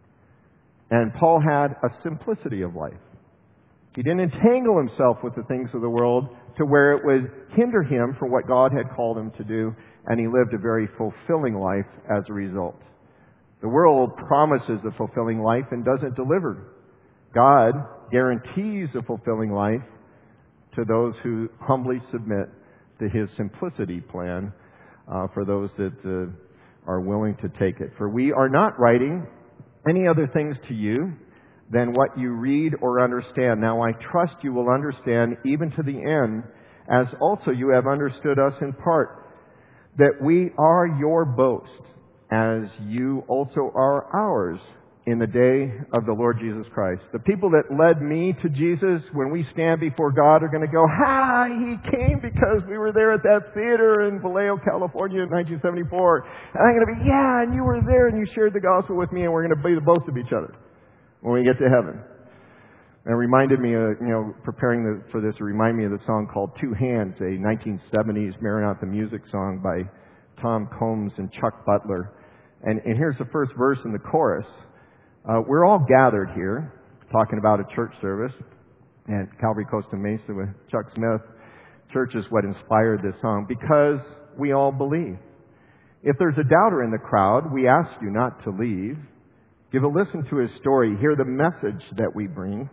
And Paul had a simplicity of life. He didn't entangle himself with the things of the world to where it would hinder him from what God had called him to do, and he lived a very fulfilling life as a result. The world promises a fulfilling life and doesn't deliver. God guarantees a fulfilling life to those who humbly submit to His simplicity plan, uh, for those that uh, are willing to take it. For we are not writing any other things to you than what you read or understand. Now I trust you will understand even to the end, as also you have understood us in part, that we are your boast, as you also are ours in the day of the Lord Jesus Christ. The people that led me to Jesus, when we stand before God, are going to go, ha, he came because we were there at that theater in Vallejo, California in nineteen seventy-four. And I'm going to be, yeah, and you were there and you shared the gospel with me, and we're going to be the boast of each other when we get to heaven. And it reminded me, of, you know, preparing the, for this, it reminded me of the song called Two Hands, a nineteen seventies Maranatha music song by Tom Combs and Chuck Butler. And, and here's the first verse in the chorus. Uh, we're all gathered here, talking about a church service at Calvary Costa Mesa with Chuck Smith. Church is what inspired this song, because we all believe. If there's a doubter in the crowd, we ask you not to leave. Give a listen to his story. Hear the message that we bring.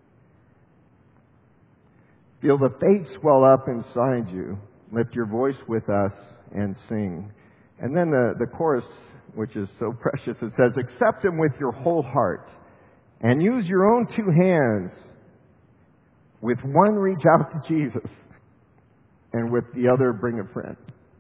Feel the faith swell up inside you. Lift your voice with us and sing. And then the, the chorus, which is so precious, it says, accept him with your whole heart and use your own two hands. With one, reach out to Jesus, and with the other, bring a friend.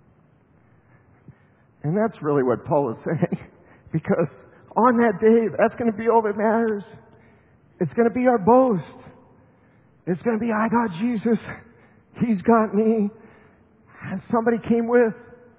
And that's really what Paul is saying, because on that day, that's going to be all that matters. It's going to be our boast. It's going to be, I got Jesus. He's got me. And somebody came with.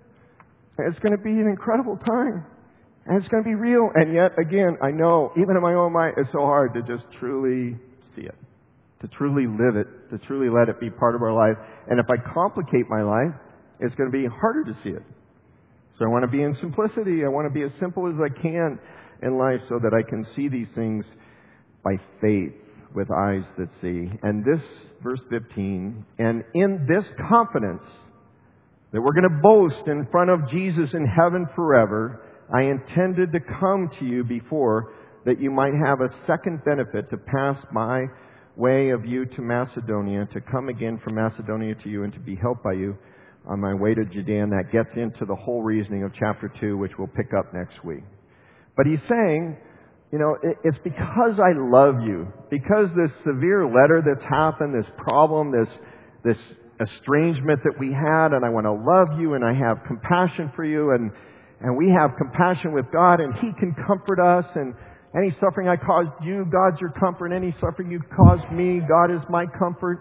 And it's going to be an incredible time. And it's going to be real. And yet, again, I know, even in my own mind, it's so hard to just truly see it. To truly live it. To truly let it be part of our life. And if I complicate my life, it's going to be harder to see it. So I want to be in simplicity. I want to be as simple as I can in life so that I can see these things by faith with eyes that see. And this, verse fifteen, and in this confidence that we're going to boast in front of Jesus in heaven forever, I intended to come to you before, that you might have a second benefit to pass my way of you to Macedonia, to come again from Macedonia to you, and to be helped by you on my way to Judea. And that gets into the whole reasoning of chapter two, which we'll pick up next week. But he's saying, you know, it's because I love you, because this severe letter that's happened, this problem, this this estrangement that we had, and I want to love you, and I have compassion for you, and and we have compassion with God, and He can comfort us, and any suffering I caused you, God's your comfort, and any suffering you caused me, God is my comfort.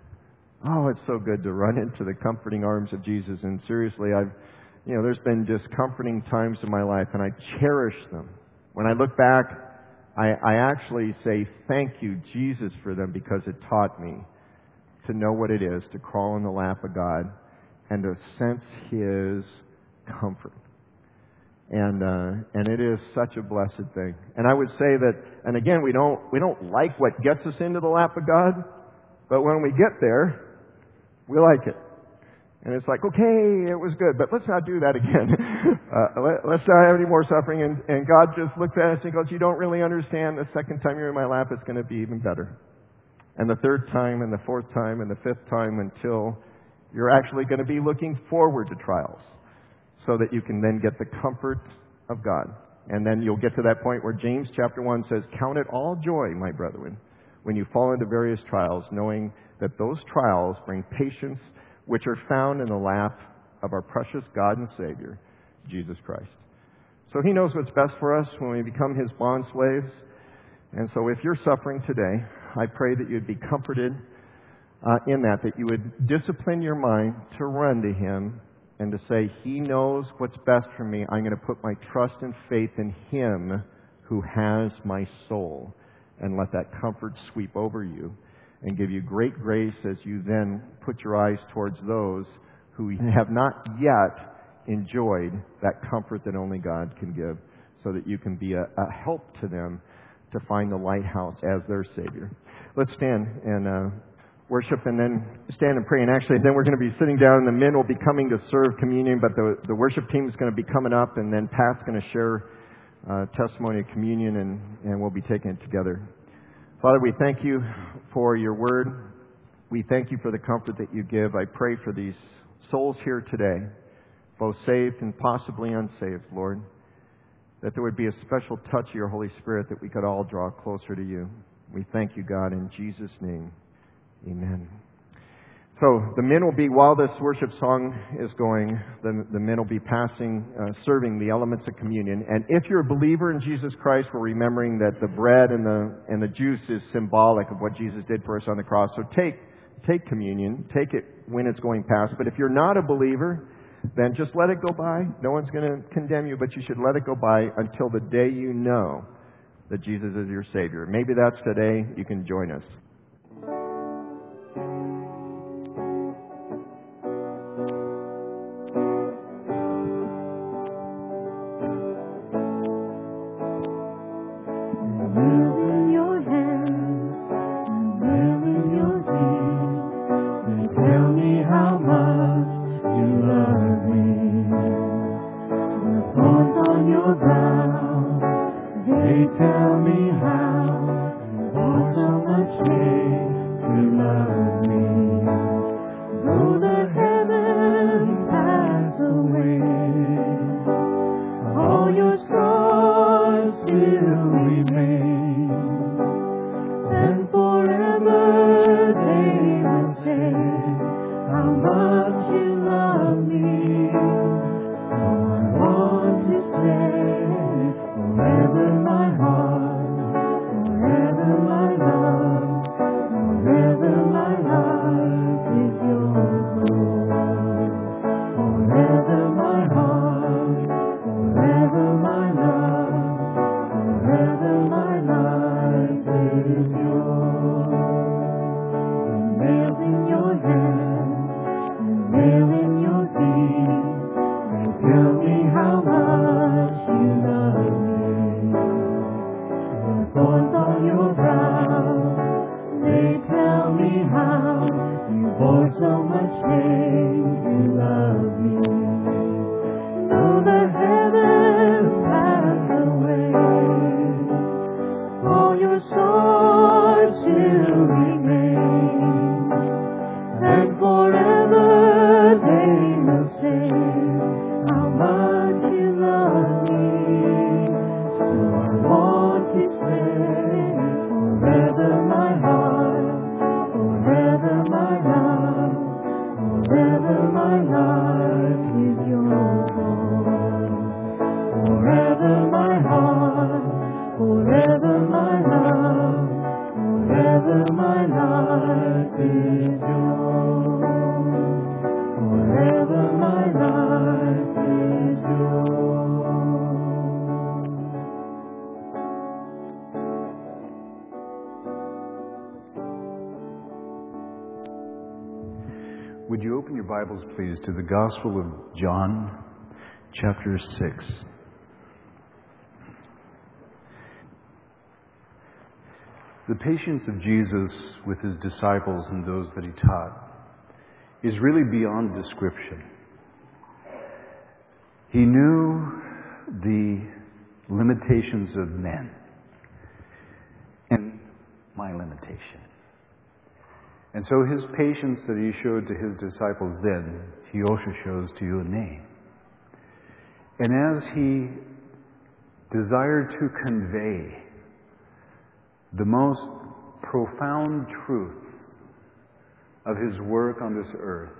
Oh, it's so good to run into the comforting arms of Jesus. And seriously, I've, you know, there's been just comforting times in my life, and I cherish them. When I look back, I, I actually say, thank you, Jesus, for them, because it taught me to know what it is to crawl in the lap of God and to sense His comfort. And uh, and it is such a blessed thing. And I would say that, and again, we don't we don't like what gets us into the lap of God, but when we get there, we like it. And it's like, okay, it was good, but let's not do that again. uh, let, let's not have any more suffering. And, and God just looks at us and goes, you don't really understand. The second time you're in my lap, it's going to be even better. And the third time, and the fourth time, and the fifth time, until you're actually going to be looking forward to trials, so that you can then get the comfort of God. And then you'll get to that point where James chapter one says, count it all joy, my brethren, when you fall into various trials, knowing that those trials bring patience, which are found in the lap of our precious God and Savior, Jesus Christ. So He knows what's best for us when we become His bond slaves. And so if you're suffering today, I pray that you'd be comforted uh, in that, that you would discipline your mind to run to Him and to say, He knows what's best for me. I'm going to put my trust and faith in Him who has my soul. And let that comfort sweep over you and give you great grace as you then put your eyes towards those who have not yet enjoyed that comfort that only God can give, so that you can be a, a help to them to find the lighthouse as their Savior. Let's stand and uh, worship, and then stand and pray. And actually, then we're going to be sitting down, and the men will be coming to serve communion, but the, the worship team is going to be coming up, and then Pat's going to share uh, testimony of communion, and, and we'll be taking it together. Father, we thank You for Your word. We thank You for the comfort that You give. I pray for these souls here today, both saved and possibly unsaved, Lord, that there would be a special touch of Your Holy Spirit, that we could all draw closer to You. We thank You, God, in Jesus' name. Amen. So the men will be, while this worship song is going, the, the men will be passing, uh, serving the elements of communion. And if you're a believer in Jesus Christ, we're remembering that the bread and the and the juice is symbolic of what Jesus did for us on the cross. So take take communion, take it when it's going past. But if you're not a believer, then just let it go by. No one's going to condemn you, but you should let it go by until the day you know that Jesus is your Savior. Maybe that's today. You can join us. Would you open your Bibles, please, to the Gospel of John, chapter six. The patience of Jesus with his disciples and those that he taught is really beyond description. He knew the limitations of men and my limitation. And so his patience that he showed to his disciples then, he also shows to you and me. And as he desired to convey the most profound truths of his work on this earth,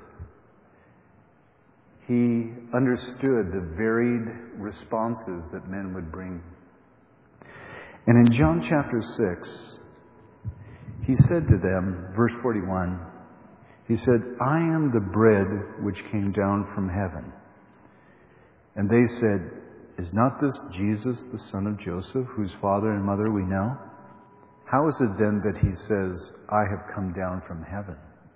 he understood the varied responses that men would bring. And in John chapter six, he said to them, verse forty-one, he said, I am the bread which came down from heaven. And they said, is not this Jesus, the son of Joseph, whose father and mother we know? How is it then that he says, I have come down from heaven?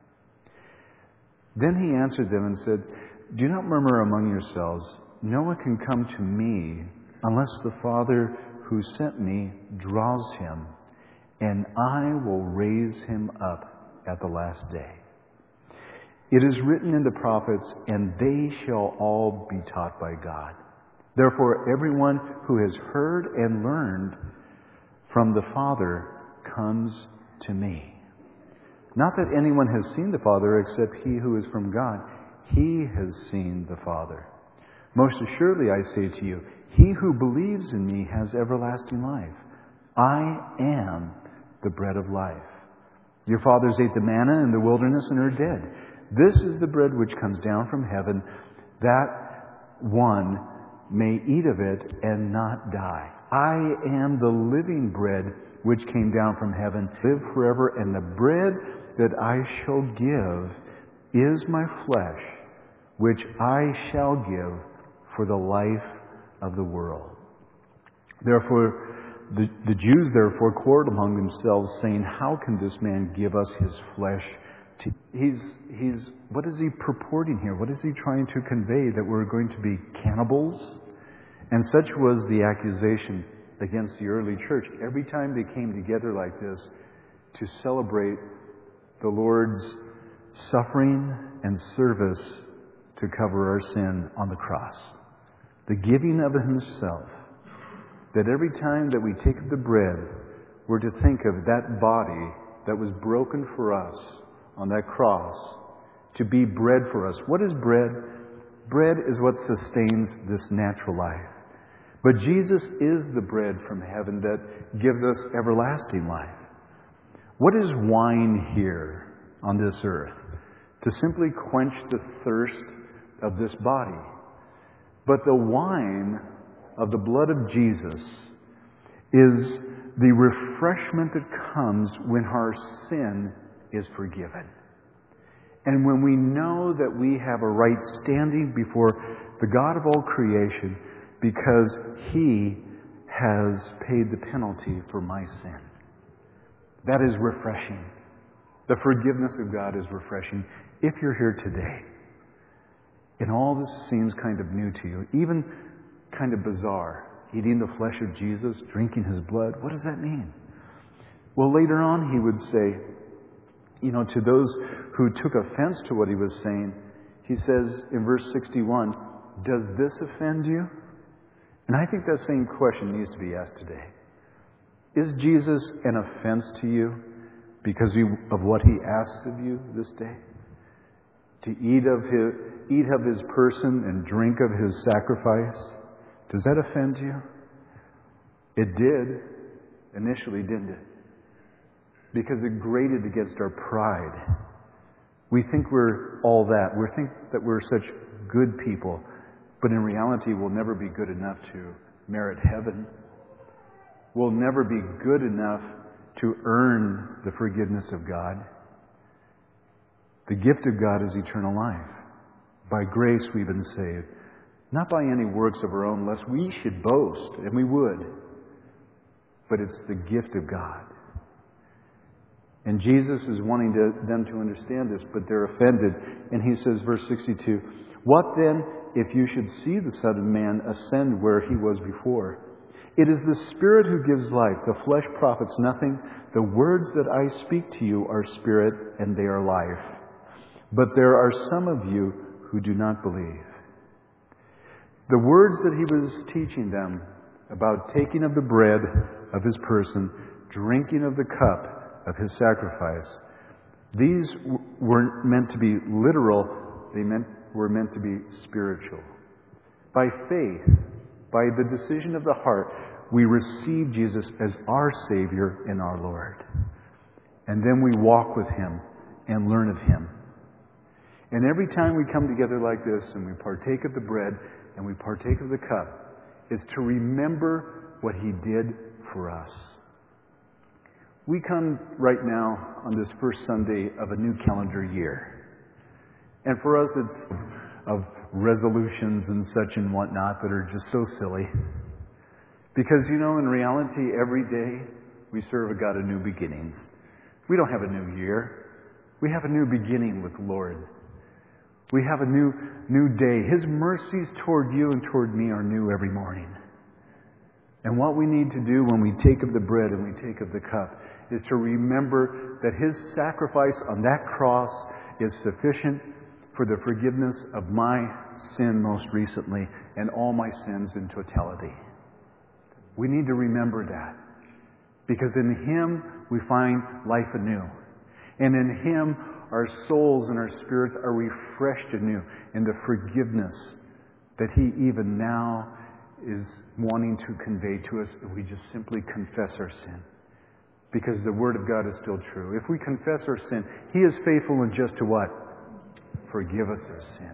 Then he answered them and said, do not murmur among yourselves. No one can come to me unless the Father who sent me draws him, and I will raise him up at the last day. It is written in the prophets, and they shall all be taught by God. Therefore, everyone who has heard and learned from the Father comes to me. Not that anyone has seen the Father except he who is from God. He has seen the Father. Most assuredly, I say to you, he who believes in me has everlasting life. I am the bread of life. Your fathers ate the manna in the wilderness and are dead. This is the bread which comes down from heaven, that one may eat of it and not die. I am the living bread which came down from heaven, live forever, and the bread that I shall give is my flesh, which I shall give for the life of the world. Therefore, the, the Jews therefore quarreled among themselves, saying, how can this man give us his flesh to... He's, he's, what is he purporting here? What is he trying to convey? That we're going to be cannibals? And such was the accusation against the early church. Every time they came together like this to celebrate the Lord's suffering and service to cover our sin on the cross, the giving of Himself, that every time that we take the bread, we're to think of that body that was broken for us on that cross to be bread for us. What is bread? Bread is what sustains this natural life. But Jesus is the bread from heaven that gives us everlasting life. What is wine here on this earth? To simply quench the thirst of this body. But the wine of the blood of Jesus is the refreshment that comes when our sin is forgiven. And when we know that we have a right standing before the God of all creation, because He has paid the penalty for my sin. That is refreshing. The forgiveness of God is refreshing. If you're here today, and all this seems kind of new to you, even kind of bizarre, eating the flesh of Jesus, drinking His blood, what does that mean? Well, later on He would say, you know, to those who took offense to what He was saying, He says in verse sixty-one, does this offend you? And I think that same question needs to be asked today. Is Jesus an offense to you because of what He asks of you this day? To eat of His, eat of His person and drink of His sacrifice? Does that offend you? It did, initially, didn't it? Because it grated against our pride. We think we're all that. We think that we're such good people. But in reality, we'll never be good enough to merit heaven. We'll never be good enough to earn the forgiveness of God. The gift of God is eternal life. By grace we've been saved. Not by any works of our own, lest we should boast, and we would. But it's the gift of God. And Jesus is wanting to, them to understand this, but they're offended. And He says, verse sixty-two, what then if you should see the Son of Man ascend where He was before? It is the Spirit who gives life. The flesh profits nothing. The words that I speak to you are spirit and they are life. But there are some of you who do not believe. The words that He was teaching them about taking of the bread of His person, drinking of the cup of His sacrifice, these weren't meant to be literal. They meant were meant to be spiritual. By faith, by the decision of the heart, we receive Jesus as our Savior and our Lord. And then we walk with Him and learn of Him. And every time we come together like this and we partake of the bread and we partake of the cup, is to remember what He did for us. We come right now on this first Sunday of a new calendar year. And for us, it's of resolutions and such and whatnot that are just so silly. Because, you know, in reality, every day we serve a God of new beginnings. We don't have a new year. We have a new beginning with the Lord. We have a new, new day. His mercies toward you and toward me are new every morning. And what we need to do when we take of the bread and we take of the cup is to remember that His sacrifice on that cross is sufficient for the forgiveness of my sin most recently and all my sins in totality. We need to remember that. Because in Him we find life anew. And in Him our souls and our spirits are refreshed anew in the forgiveness that He even now is wanting to convey to us if we just simply confess our sin. Because the Word of God is still true. If we confess our sin, He is faithful and just to what? forgive us our sin.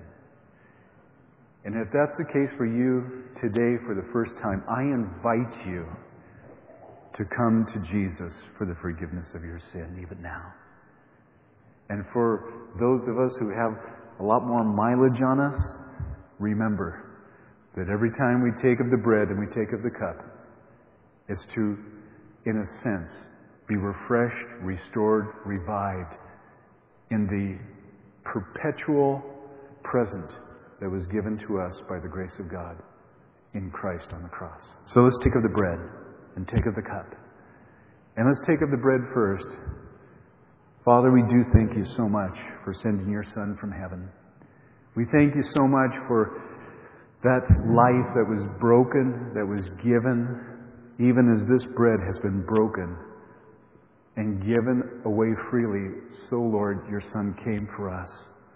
And if that's the case for you today for the first time, I invite you to come to Jesus for the forgiveness of your sin even now. And for those of us who have a lot more mileage on us, remember that every time we take of the bread and we take of the cup, it's to, in a sense, be refreshed, restored, revived in the perpetual present that was given to us by the grace of God in Christ on the cross. So let's take of the bread and take of the cup. And let's take of the bread first. Father, we do thank you so much for sending your Son from heaven. We thank you so much for that life that was broken, that was given, even as this bread has been broken and given away freely. So, Lord, your Son came for us.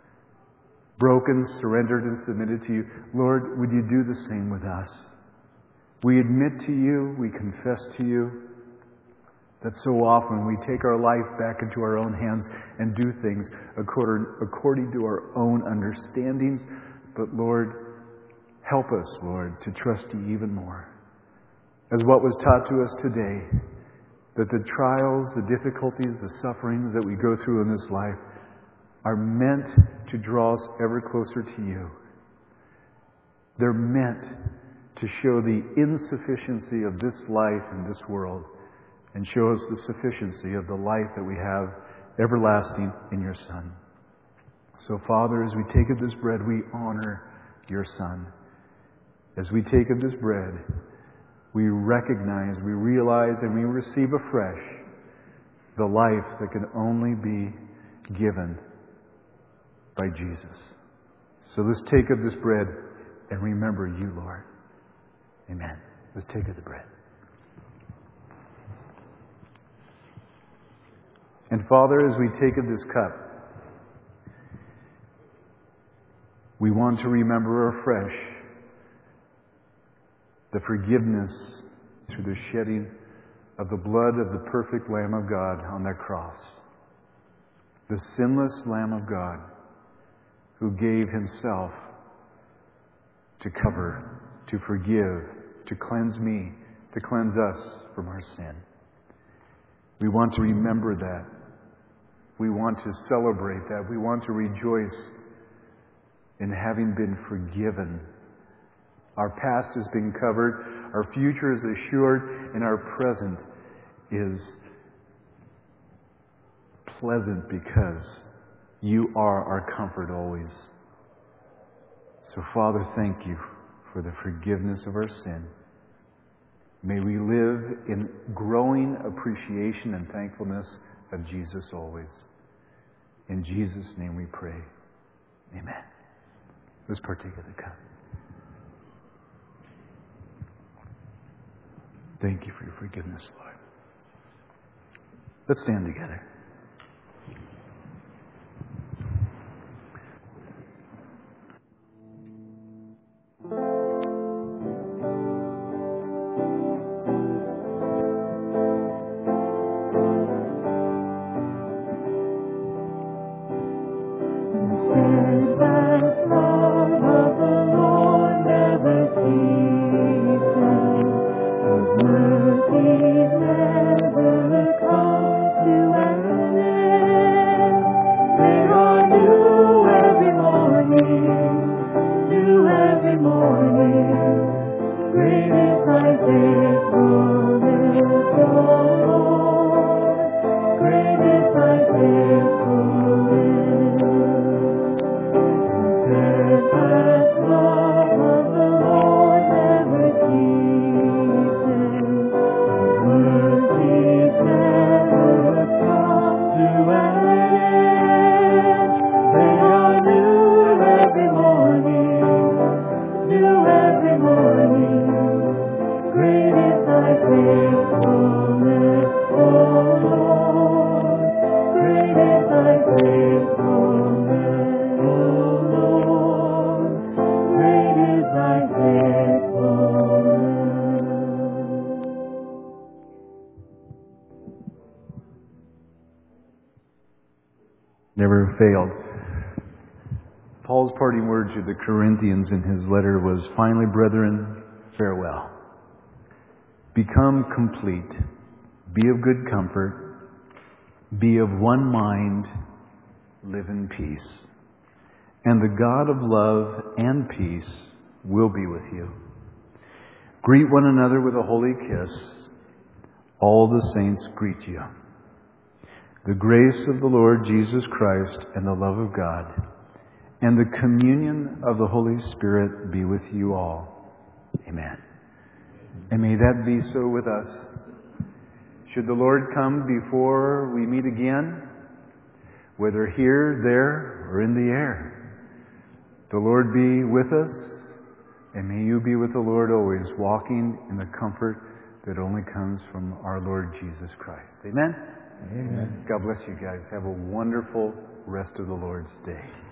Broken, surrendered, and submitted to you. Lord, would you do the same with us? We admit to you, we confess to you, that so often we take our life back into our own hands and do things according, according to our own understandings. But Lord, help us, Lord, to trust you even more. As what was taught to us today, that the trials, the difficulties, the sufferings that we go through in this life are meant to draw us ever closer to you. They're meant to show the insufficiency of this life and this world and show us the sufficiency of the life that we have everlasting in your Son. So, Father, as we take of this bread, we honor your Son. As we take of this bread, we recognize, we realize, and we receive afresh the life that can only be given by Jesus. So let's take of this bread and remember you, Lord. Amen. Let's take of the bread. And Father, as we take of this cup, we want to remember afresh the forgiveness through the shedding of the blood of the perfect Lamb of God on that cross. The sinless Lamb of God who gave himself to cover, to forgive, to cleanse me, to cleanse us from our sin. We want to remember that. We want to celebrate that. We want to rejoice in having been forgiven. Our past has been covered, our future is assured, and our present is pleasant because you are our comfort always. So, Father, thank you for the forgiveness of our sin. May we live in growing appreciation and thankfulness of Jesus always. In Jesus' name we pray. Amen. Let's partake of the cup. Thank you for your forgiveness, Lord. Let's stand together. Never failed. Paul's parting words to the Corinthians in his letter was, "Finally, brethren, farewell. Become complete. Be of good comfort. Be of one mind. Live in peace. And the God of love and peace will be with you. Greet one another with a holy kiss. All the saints greet you. The grace of the Lord Jesus Christ and the love of God and the communion of the Holy Spirit be with you all. Amen." And may that be so with us. Should the Lord come before we meet again, whether here, there, or in the air, the Lord be with us, and may you be with the Lord always, walking in the comfort that only comes from our Lord Jesus Christ. Amen? Amen. God bless you guys. Have a wonderful rest of the Lord's day.